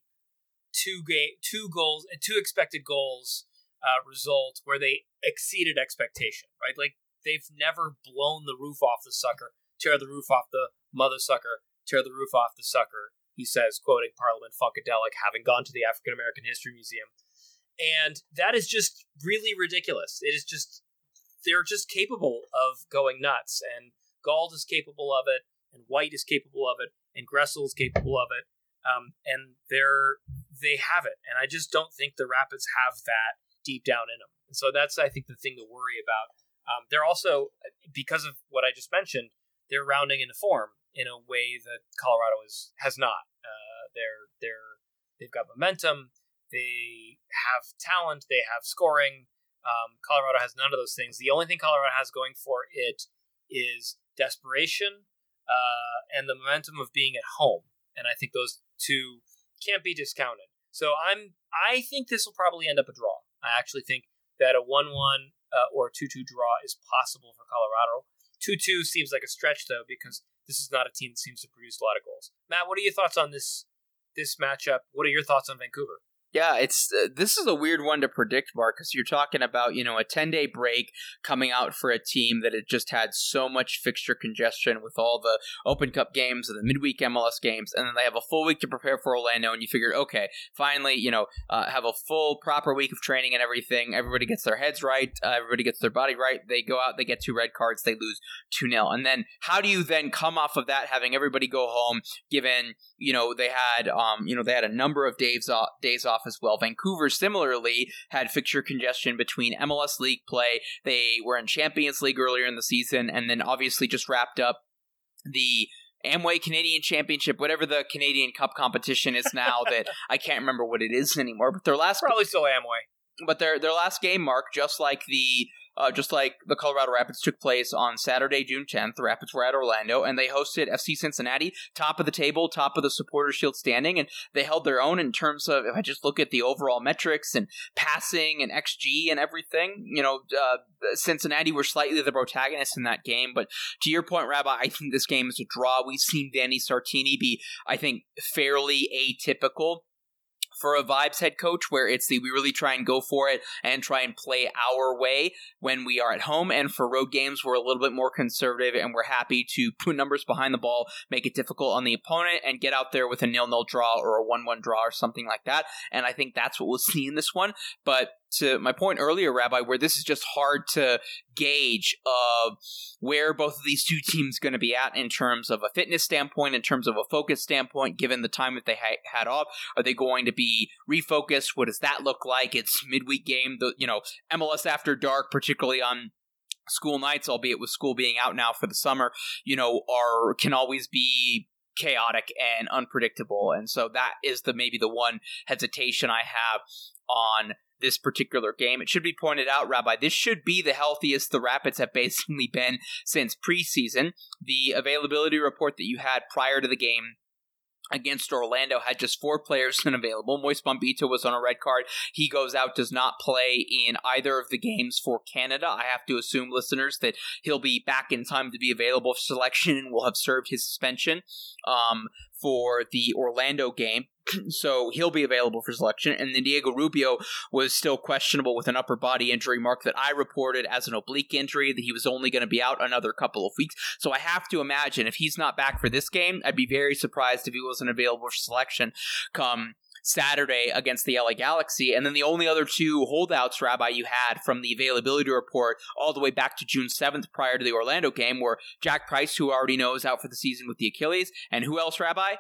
two expected goals result where they exceeded expectation, right? Like, they've never blown the roof off the sucker, tear the roof off the mother sucker, tear the roof off the sucker, he says, quoting Parliament Funkadelic, having gone to the African American History Museum. And that is just really ridiculous. It is just, they're just capable of going nuts, and Gauld is capable of it, and White is capable of it, and Gressel is capable of it, and they have it. And I just don't think the Rapids have that deep down in them. And so that's, I think, the thing to worry about. They're also, because of what I just mentioned, they're rounding into form in a way that Colorado has not. They've got momentum, they have talent, they have scoring. Colorado has none of those things. The only thing Colorado has going for it is desperation and the momentum of being at home. And I think those two can't be discounted. So I think this will probably end up a draw. I actually think that a 1-1 or a 2-2 draw is possible for Colorado. 2-2 seems like a stretch, though, because this is not a team that seems to produce a lot of goals. Matt, what are your thoughts on this matchup? What are your thoughts on Vancouver? Yeah, this is a weird one to predict, Mark, because you're talking about, a 10-day break coming out for a team that had just had so much fixture congestion with all the Open Cup games and the midweek MLS games, and then they have a full week to prepare for Orlando, and you figure, okay, finally, have a full, proper week of training and everything. Everybody gets their heads right. Everybody gets their body right. They go out, they get 2 red cards, they lose 2-0. And then how do you then come off of that, having everybody go home, given, they had a number of days off as well. Vancouver similarly had fixture congestion between MLS League play. They were in Champions League earlier in the season, and then obviously just wrapped up the Amway Canadian Championship, whatever the Canadian Cup competition is now that I can't remember what it is anymore. But their last Probably still Amway. But their last game, Mark, just like the Colorado Rapids took place on Saturday, June 10th. The Rapids were at Orlando, and they hosted FC Cincinnati, top of the table, top of the Supporters' Shield standing, and they held their own in terms of, if I just look at the overall metrics and passing and XG and everything, Cincinnati were slightly the protagonists in that game. But to your point, Rabbi, I think this game is a draw. We've seen Danny Sartini be, I think, fairly atypical for a Vibes head coach, where it's we really try and go for it and try and play our way when we are at home. And for road games, we're a little bit more conservative, and we're happy to put numbers behind the ball, make it difficult on the opponent, and get out there with a 0-0 draw or a 1-1 draw or something like that. And I think that's what we'll see in this one. But to my point earlier, Rabbi, where this is just hard to gauge of where both of these two teams going to be at in terms of a fitness standpoint, in terms of a focus standpoint, given the time that they had off. Are they going to be refocused? What does that look like? It's midweek game, MLS After Dark, particularly on school nights, albeit with school being out now for the summer, can always be chaotic and unpredictable. And so that is maybe the one hesitation I have on this particular game. It should be pointed out, Rabbi, this should be the healthiest the Rapids have basically been since preseason. The availability report that you had prior to the game against Orlando had just 4 players unavailable. Moise Bombito was on a red card. He goes out, does not play in either of the games for Canada. I have to assume, listeners, that he'll be back in time to be available for selection and will have served his suspension for the Orlando game. So he'll be available for selection. And then Diego Rubio was still questionable with an upper body injury, Mark, that I reported as an oblique injury, that he was only going to be out another couple of weeks. So I have to imagine if he's not back for this game, I'd be very surprised if he wasn't available for selection come Saturday against the LA Galaxy. And then the only other 2 holdouts, Rabbi, you had from the availability report all the way back to June 7th prior to the Orlando game were Jack Price, who already knows out for the season with the Achilles. And who else, Rabbi?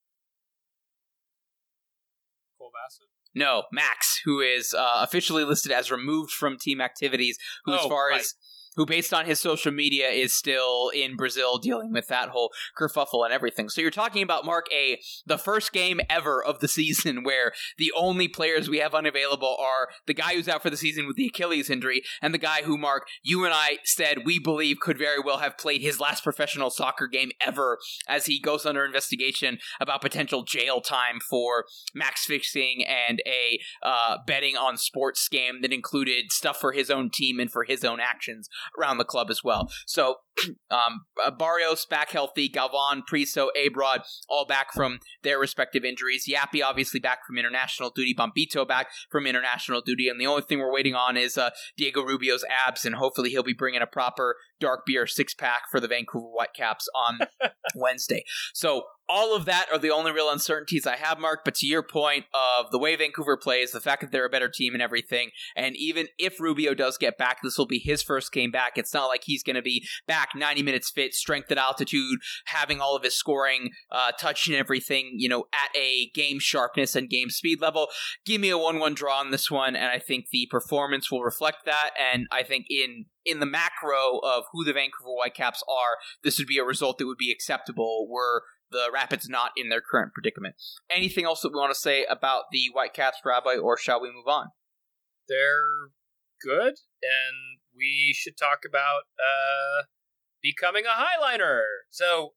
Bassett? No, Max, who is officially listed as removed from team activities, who based on his social media is still in Brazil dealing with that whole kerfuffle and everything. So you're talking about, Mark, the first game ever of the season where the only players we have unavailable are the guy who's out for the season with the Achilles injury and the guy who, Mark, you and I said we believe could very well have played his last professional soccer game ever, as he goes under investigation about potential jail time for max fixing and a betting on sports scam that included stuff for his own team and for his own actions around the club as well. So Barrios back healthy, Galvan, Priso, Abrod all back from their respective injuries. Yappy obviously back from international duty, Bombito back from international duty, and the only thing we're waiting on is Diego Rubio's abs, and hopefully he'll be bringing a proper dark beer 6-pack for the Vancouver Whitecaps on Wednesday. So all of that are the only real uncertainties I have, Mark, but to your point of the way Vancouver plays, the fact that they're a better team and everything, and even if Rubio does get back, this will be his first game back. It's not like he's going to be back 90 minutes fit, strength at altitude, having all of his scoring, touch and everything, at a game sharpness and game speed level. Give me a 1-1 draw on this one, and I think the performance will reflect that, and I think in the macro of who the Vancouver Whitecaps are, this would be a result that would be acceptable were the Rapids not in their current predicament. Anything else that we want to say about the Whitecaps, Rabbi, or shall we move on? They're good, and we should talk about becoming a Highliner. So,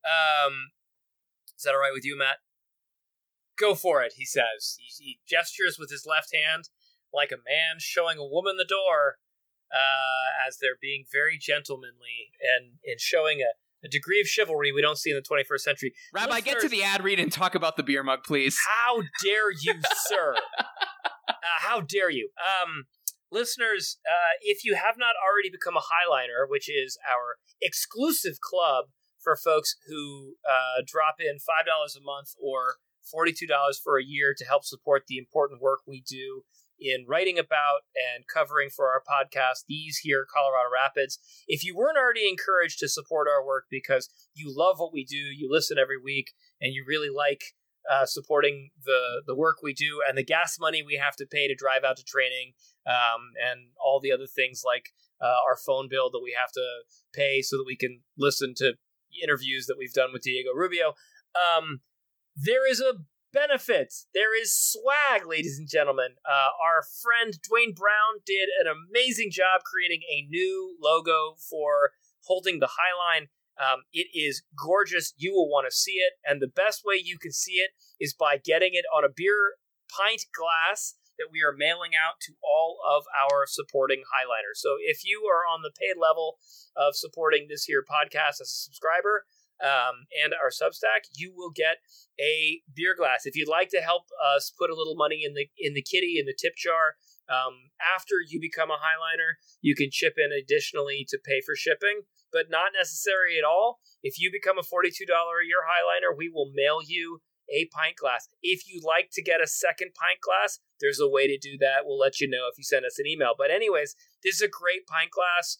is that all right with you, Matt? Go for it, he says. He gestures with his left hand like a man showing a woman the door, as they're being very gentlemanly and showing a degree of chivalry we don't see in the 21st century. Rabbi, get to the ad read and talk about the beer mug, please. How dare you, sir? How dare you? Listeners, if you have not already become a Highliner, which is our exclusive club for folks who drop in $5 a month or $42 for a year to help support the important work we do in writing about and covering for our podcast, these here Colorado Rapids. If you weren't already encouraged to support our work because you love what we do, you listen every week, and you really like supporting the work we do and the gas money we have to pay to drive out to training, and all the other things like our phone bill that we have to pay so that we can listen to interviews that we've done with Diego Rubio. There is a benefit. There is swag, ladies and gentlemen. Our friend Dwayne Brown did an amazing job creating a new logo for Holding the Highline. It is gorgeous. You will want to see it, and the best way you can see it is by getting it on a beer pint glass that we are mailing out to all of our supporting Highliners. So if you are on the paid level of supporting this here podcast as a subscriber, and our Substack, you will get a beer glass. If you'd like to help us put a little money in the kitty, in the tip jar, after you become a Highliner, you can chip in additionally to pay for shipping, but not necessary at all. If you become a $42 a year Highliner, we will mail you a pint glass. If you'd like to get a second pint glass, there's a way to do that. We'll let you know if you send us an email. But anyways, this is a great pint glass.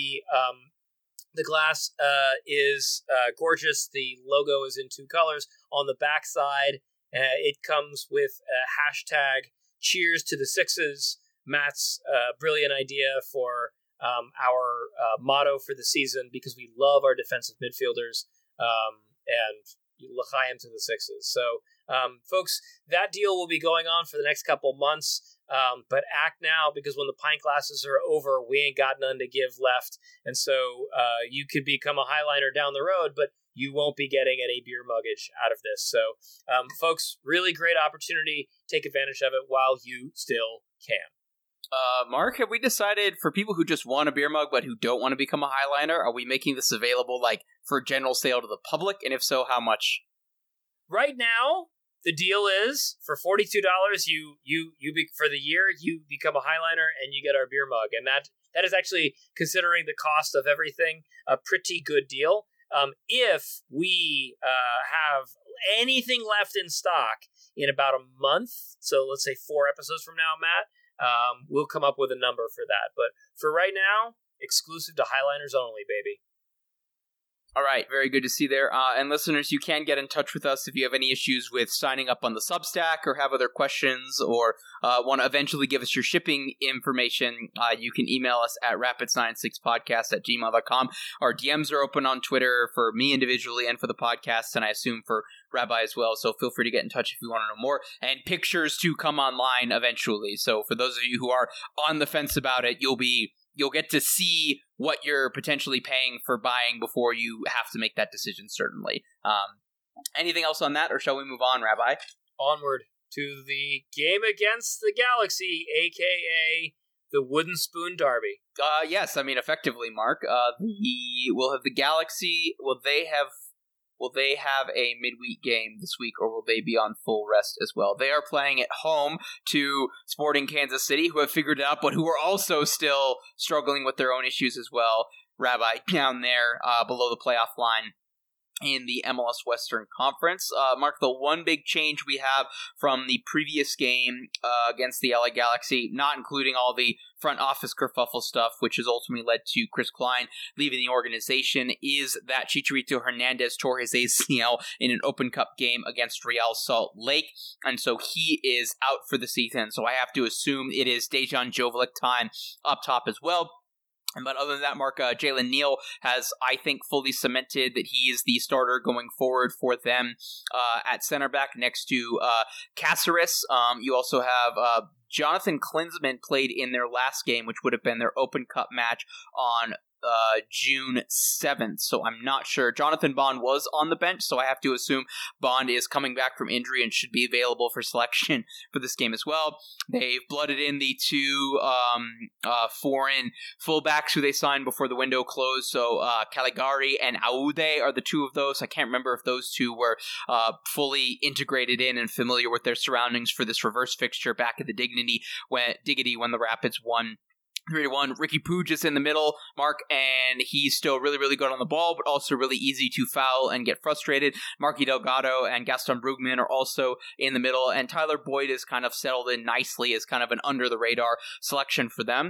The glass is gorgeous. The logo is in 2 colors. On the back side, it comes with a hashtag cheers to the Sixes, Matt's brilliant idea for our motto for the season, because we love our defensive midfielders, and l'chaim to the Sixes. So, folks, that deal will be going on for the next couple months. But act now, because when the pint glasses are over, we ain't got none to give left. And so you could become a Highliner down the road, but you won't be getting any beer muggage out of this. So, folks, really great opportunity. Take advantage of it while you still can. Mark, have we decided for people who just want a beer mug but who don't want to become a Highliner, are we making this available like for general sale to the public? And if so, how much? Right now, the deal is for $42, for the year, you become a Highliner and you get our beer mug. And that is actually, considering the cost of everything, a pretty good deal. If we have anything left in stock in about a month, so let's say 4 episodes from now, Matt, we'll come up with a number for that. But for right now, exclusive to Highliners only, baby. All right, very good to see there. And listeners, you can get in touch with us if you have any issues with signing up on the Substack or have other questions or want to eventually give us your shipping information. You can email us at rapidscience6podcast@gmail.com. Our DMs are open on Twitter for me individually and for the podcast, and I assume for Rabbi as well. So feel free to get in touch if you want to know more. And pictures to come online eventually. So for those of you who are on the fence about it, you'll get to see what you're potentially paying for buying before you have to make that decision, certainly. Anything else on that, or shall we move on, Rabbi? Onward to the game against the Galaxy, a.k.a. the Wooden Spoon Derby. Yes, I mean, effectively, Mark. We'll have the Galaxy. Will they have a midweek game this week, or will they be on full rest as well? They are playing at home to Sporting Kansas City, who have figured it out, but who are also still struggling with their own issues as well. Rabbi, down there below the playoff line in the MLS Western Conference. Mark, the one big change we have from the previous game against the LA Galaxy, not including all the front office kerfuffle stuff, which has ultimately led to Chris Klein leaving the organization, is that Chicharito Hernandez tore his ACL in an Open Cup game against Real Salt Lake, and so he is out for the season. So I have to assume it is Dejan Joveljic time up top as well. But other than that, Mark, Jalen Neal has, I think, fully cemented that he is the starter going forward for them at center back next to Cáceres. You also have Jonathan Klinsmann played in their last game, which would have been their Open Cup match on June 7th, so I'm not sure. Jonathan Bond was on the bench, so I have to assume Bond is coming back from injury and should be available for selection for this game as well. They've blooded in the 2 foreign fullbacks who they signed before the window closed, so Caligari and Aude are the 2 of those. I can't remember if those 2 were fully integrated in and familiar with their surroundings for this reverse fixture back at the Dignity when the Rapids won 3-1. Ricky Puig is in the middle, Mark, and he's still really, really good on the ball, but also really easy to foul and get frustrated. Marky Delgado and Gaston Brugman are also in the middle, and Tyler Boyd is kind of settled in nicely as kind of an under-the-radar selection for them.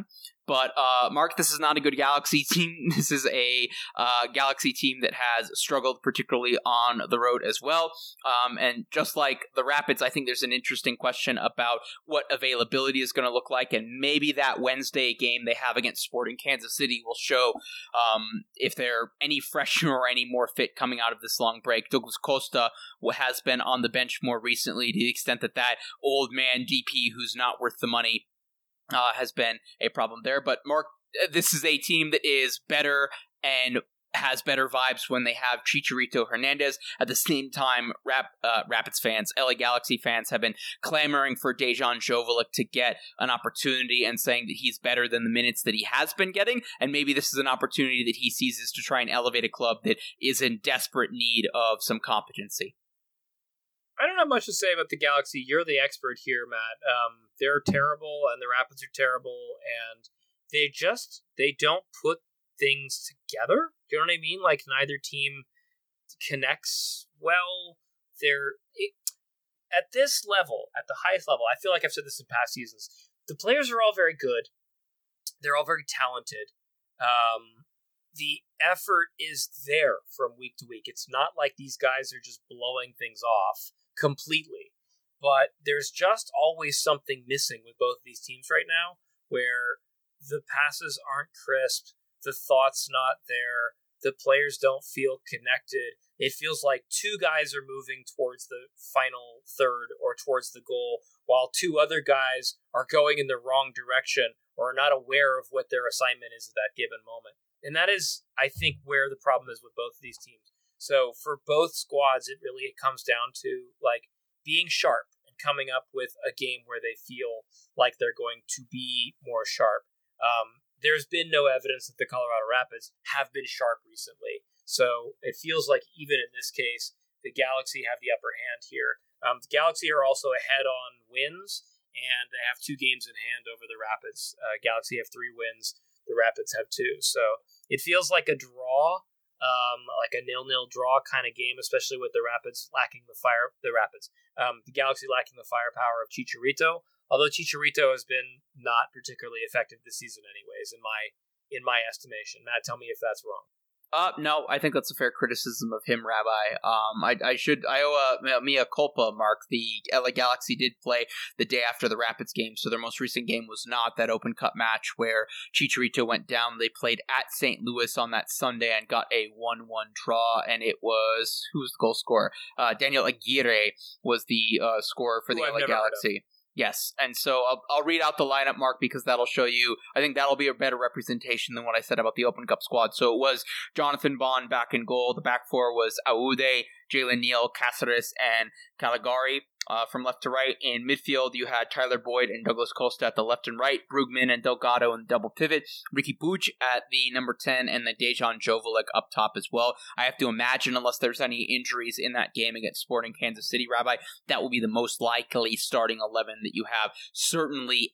But, Mark, this is not a good Galaxy team. This is a Galaxy team that has struggled particularly on the road as well. And just like the Rapids, I think there's an interesting question about what availability is going to look like, and maybe that Wednesday game they have against Sporting Kansas City will show if they're any fresher or any more fit coming out of this long break. Douglas Costa has been on the bench more recently, to the extent that that old man DP who's not worth the money has been a problem there. But Mark, this is a team that is better and has better vibes when they have Chicharito Hernandez. At the same time, Rapids fans, LA Galaxy fans have been clamoring for Dejan Joveljic to get an opportunity and saying that he's better than the minutes that he has been getting, and maybe this is an opportunity that he seizes to try and elevate a club that is in desperate need of some competency. I don't have much to say about the Galaxy. You're the expert here, Matt. They're terrible, and the Rapids are terrible, and they don't put things together. Do you know what I mean? Like, neither team connects well. At this level, at the highest level, I feel like I've said this in past seasons, the players are all very good. They're all very talented. The effort is there from week to week. It's not like these guys are just blowing things off completely. But there's just always something missing with both of these teams right now, where the passes aren't crisp, the thought's not there, the players don't feel connected. It feels like two guys are moving towards the final third or towards the goal, while two other guys are going in the wrong direction or are not aware of what their assignment is at that given moment. And that is, I think, where the problem is with both of these teams. So for both squads, it comes down to like being sharp and coming up with a game where they feel like they're going to be more sharp. There's been no evidence that the Colorado Rapids have been sharp recently. So it feels like even in this case, the Galaxy have the upper hand here. The Galaxy are also ahead on wins, and they have 2 games in hand over the Rapids. Galaxy have 3 wins. The Rapids have 2. So it feels like a draw, like a 0-0 draw kind of game, especially with the Rapids lacking the fire. The Galaxy lacking the firepower of Chicharito. Although Chicharito has been not particularly effective this season, anyways, in my estimation. Matt, tell me if that's wrong. No, I think that's a fair criticism of him, Rabbi. I owe a mea culpa, Mark. The LA Galaxy did play the day after the Rapids game, so their most recent game was not that Open Cup match where Chicharito went down. They played at St. Louis on that Sunday and got a 1-1 draw, and it was, who was the goal scorer? Daniel Aguirre was the scorer for the LA Galaxy. Yes, and so I'll read out the lineup, Mark, because that'll show you, I think that'll be a better representation than what I said about the Open Cup squad. So it was Jonathan Bond back in goal. The back four was Aude, Jalen Neal, Cáceres, and Caligari. From left to right. In midfield, you had Tyler Boyd and Douglas Costa at the left and right, Brugman and Delgado in the double pivot, Ricky Puig at the number 10, and then Dejan Joveljic up top as well. I have to imagine, unless there's any injuries in that game against Sporting Kansas City, Rabbi, that will be the most likely starting 11 that you have. Certainly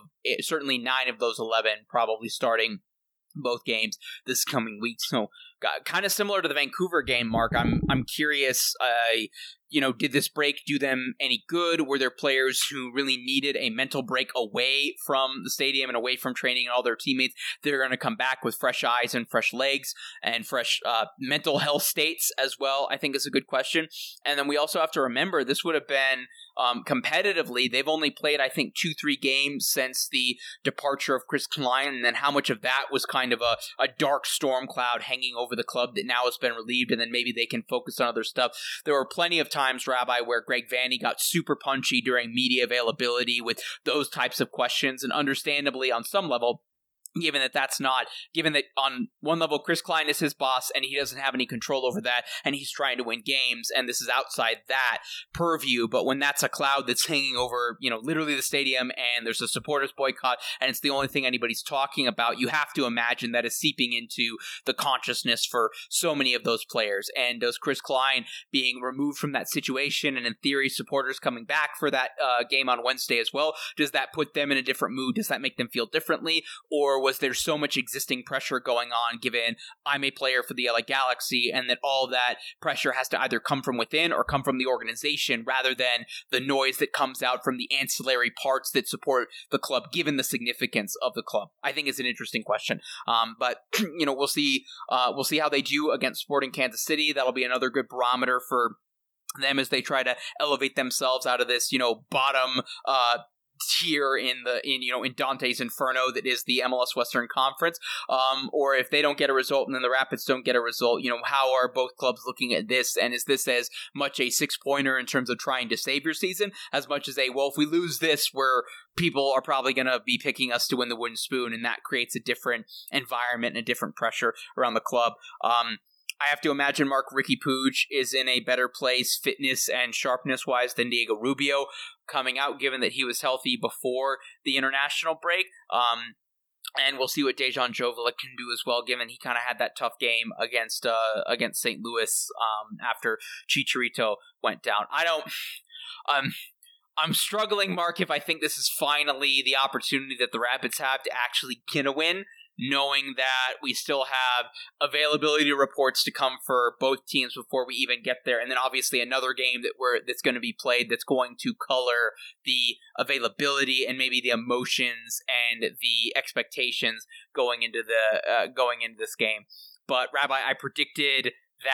9 of those 11 probably starting both games this coming week. So kind of similar to the Vancouver game, Mark. I'm curious, did this break do them any good? Were there players who really needed a mental break away from the stadium and away from training and all their teammates? They're going to come back with fresh eyes and fresh legs and fresh mental health states as well, I think is a good question. And then we also have to remember this would have been competitively, they've only played, I think, 2-3 games since the departure of Chris Klein, and then how much of that was kind of a dark storm cloud hanging over the club that now has been relieved, and then maybe they can focus on other stuff. There were plenty of times, Rabbi, where Greg Vanney got super punchy during media availability with those types of questions, and understandably, on some level, given that on one level Chris Klein is his boss and he doesn't have any control over that and he's trying to win games and this is outside that purview. But when that's a cloud that's hanging over, literally the stadium and there's a supporters boycott and it's the only thing anybody's talking about, you have to imagine that is seeping into the consciousness for so many of those players. And does Chris Klein being removed from that situation and in theory supporters coming back for that game on Wednesday as well, does that put them in a different mood? Does that make them feel differently? Or Or was there so much existing pressure going on, given I'm a player for the LA Galaxy, and that all that pressure has to either come from within or come from the organization, rather than the noise that comes out from the ancillary parts that support the club, given the significance of the club? I think it's an interesting question. But we'll see how they do against Sporting Kansas City. That'll be another good barometer for them as they try to elevate themselves out of this, bottom tier in Dante's Inferno that is the MLS Western Conference. Or if they don't get a result and then the Rapids don't get a result, how are both clubs looking at this? And is this as much a 6-pointer in terms of trying to save your season, as much as if we lose this, where people are probably going to be picking us to win the wooden spoon, and that creates a different environment and a different pressure around the club. I have to imagine Ricky Puig is in a better place fitness and sharpness-wise than Diego Rubio coming out, given that he was healthy before the international break. And we'll see what Dejan Joveljic can do as well, given he kind of had that tough game against St. Louis after Chicharito went down. I'm struggling, Mark, if I think this is finally the opportunity that the Rapids have to actually get a win, knowing that we still have availability reports to come for both teams before we even get there. And then obviously another game that's going to be played that's going to color the availability and maybe the emotions and the expectations going into this game. But Rabbi, I predicted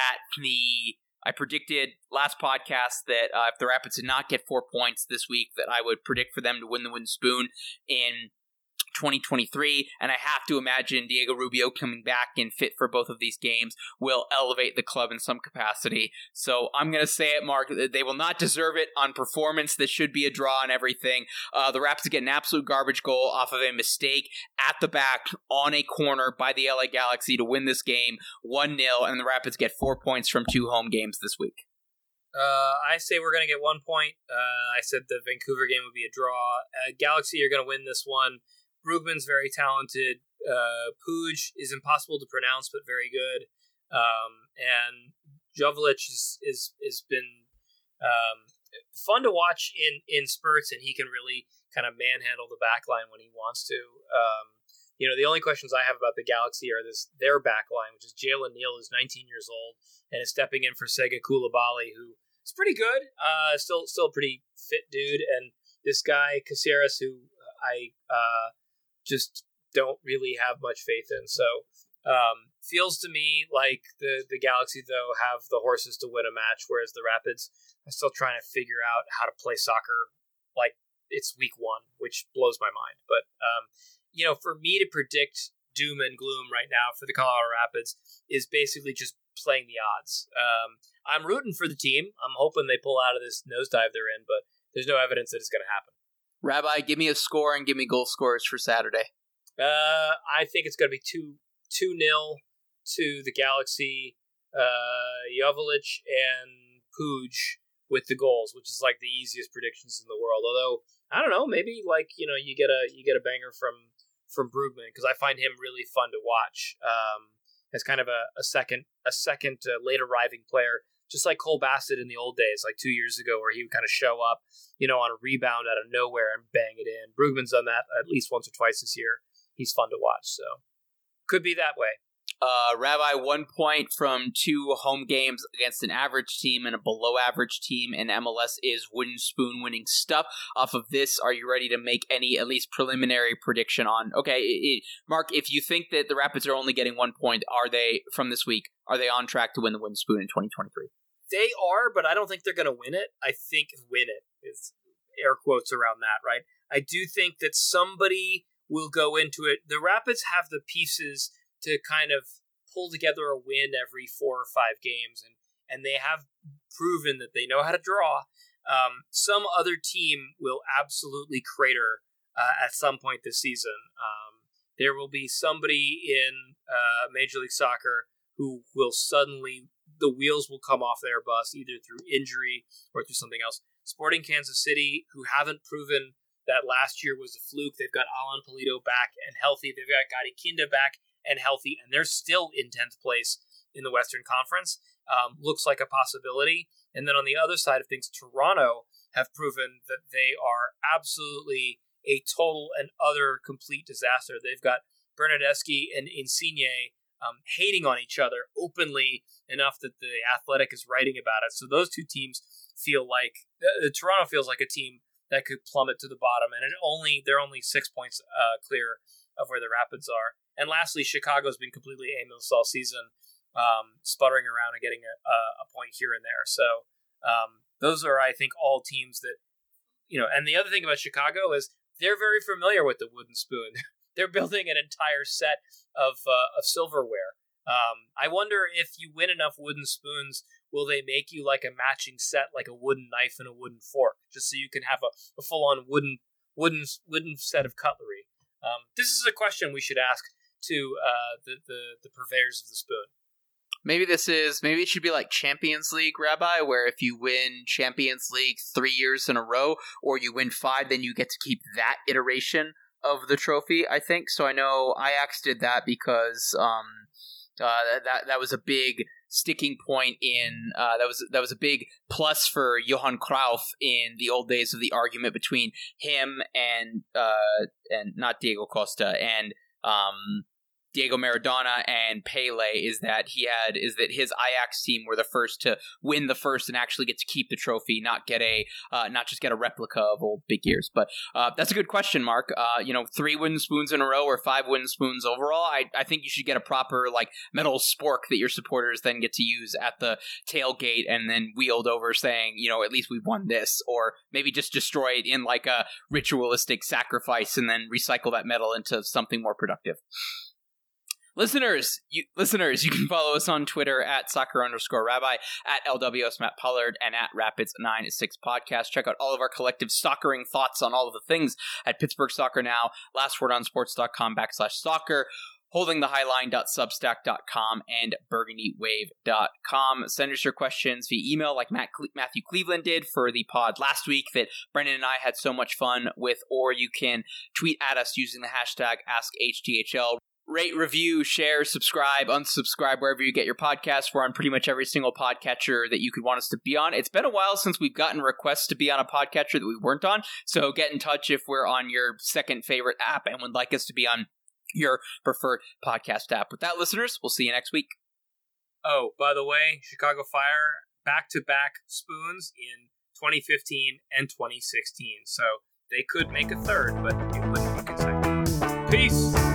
last podcast that if the Rapids did not get 4 points this week, that I would predict for them to win the wooden spoon in 2023, and I have to imagine Diego Rubio coming back and fit for both of these games will elevate the club in some capacity. So I'm going to say it, Mark, they will not deserve it on performance. This should be a draw and everything. The Rapids get an absolute garbage goal off of a mistake at the back on a corner by the LA Galaxy to win this game 1-0, and the Rapids get 4 points from 2 home games this week. I say we're going to get 1 point. I said the Vancouver game would be a draw. Galaxy are going to win this one. Brugman's very talented. Puig is impossible to pronounce, but very good. And Joveljic has been fun to watch in spurts, and he can really kind of manhandle the back line when he wants to. The only questions I have about the Galaxy are their back line, which is Jalen Neal, who's 19 years old and is stepping in for Sega Koulibaly, who is pretty good, still a pretty fit dude, and this guy Caceres, who I just don't really have much faith in. So feels to me like the Galaxy, though, have the horses to win a match, whereas the Rapids are still trying to figure out how to play soccer like it's week 1, which blows my mind. But, for me to predict doom and gloom right now for the Colorado Rapids is basically just playing the odds. I'm rooting for the team. I'm hoping they pull out of this nosedive they're in, but there's no evidence that it's going to happen. Rabbi, give me a score and give me goal scorers for Saturday. I think it's going to be 2-0 to the Galaxy. Joveljic and Puig with the goals, which is like the easiest predictions in the world. Although I don't know, maybe you get a banger from Brugman, because I find him really fun to watch. As kind of a second late arriving player. Just like Cole Bassett in the old days, like 2 years ago, where he would kind of show up, on a rebound out of nowhere and bang it in. Brugman's done that at least once or twice this year. He's fun to watch, so could be that way. Rabbi, 1 point from 2 home games against an average team and a below average team in MLS is wooden spoon winning stuff. Off of this, are you ready to make any at least preliminary prediction on, Mark, if you think that the Rapids are only getting 1 point, from this week, are they on track to win the wooden spoon in 2023? They are, but I don't think they're going to win it. I think win it is air quotes around that, right? I do think that somebody will go into it. The Rapids have the pieces to kind of pull together a win every 4 or 5 games, and they have proven that they know how to draw. Some other team will absolutely crater at some point this season. There will be somebody in Major League Soccer who will suddenly, the wheels will come off their bus, either through injury or through something else. Sporting Kansas City, who haven't proven that last year was a fluke. They've got Alan Pulido back and healthy. They've got Gadi Kinda back and healthy, and they're still in 10th place in the Western Conference. Looks like a possibility. And then on the other side of things, Toronto have proven that they are absolutely a total and utter complete disaster. They've got Bernadeschi and Insigne hating on each other openly enough that the Athletic is writing about it. So those two teams feel like Toronto feels like a team that could plummet to the bottom, and they're only 6 points clear of where the Rapids are. And lastly, Chicago's been completely aimless all season, sputtering around and getting a point here and there. So those are, I think, all teams that, and the other thing about Chicago is they're very familiar with the wooden spoon. They're building an entire set of silverware. I wonder if you win enough wooden spoons, will they make you like a matching set, like a wooden knife and a wooden fork, just so you can have a full-on wooden set of cutlery? This is a question we should ask to the purveyors of the spoon. Maybe it should be like Champions League, Rabbi, where if you win Champions League 3 years in a row, or you win 5, then you get to keep that iteration of the trophy, I think. So I know Ajax did that because that was a big sticking point in that was a big plus for Johan Cruyff in the old days of the argument between him and not Diego Costa and Diego Maradona and Pele, is that his Ajax team were the first to win the first and actually get to keep the trophy, not just get a replica of old big years. But that's a good question, Mark. 3 wooden spoons in a row or 5 wooden spoons overall. I think you should get a proper metal spork that your supporters then get to use at the tailgate and then wheeled over, saying, at least we've won this, or maybe just destroy it in a ritualistic sacrifice and then recycle that metal into something more productive. Listeners, you can follow us on Twitter at soccer_rabbi, at LWS Matt Pollard, and at Rapids96 Podcast. Check out all of our collective soccering thoughts on all of the things at Pittsburgh Soccer Now, lastwordonsports.com/soccer, holdingthehighline.substack.com, and burgundywave.com. Send us your questions via email like Matthew Cleveland did for the pod last week that Brendan and I had so much fun with, or you can tweet at us using the hashtag AskHTHL. Rate, review, share, subscribe, unsubscribe, wherever you get your podcasts. We're on pretty much every single podcatcher that you could want us to be on. It's been a while since we've gotten requests to be on a podcatcher that we weren't on, so get in touch if we're on your second favorite app and would like us to be on your preferred podcast app. With that, listeners, we'll see you next week. Oh, by the way, Chicago Fire, back-to-back spoons in 2015 and 2016, so they could make a third, but it wouldn't be consecutive. Peace!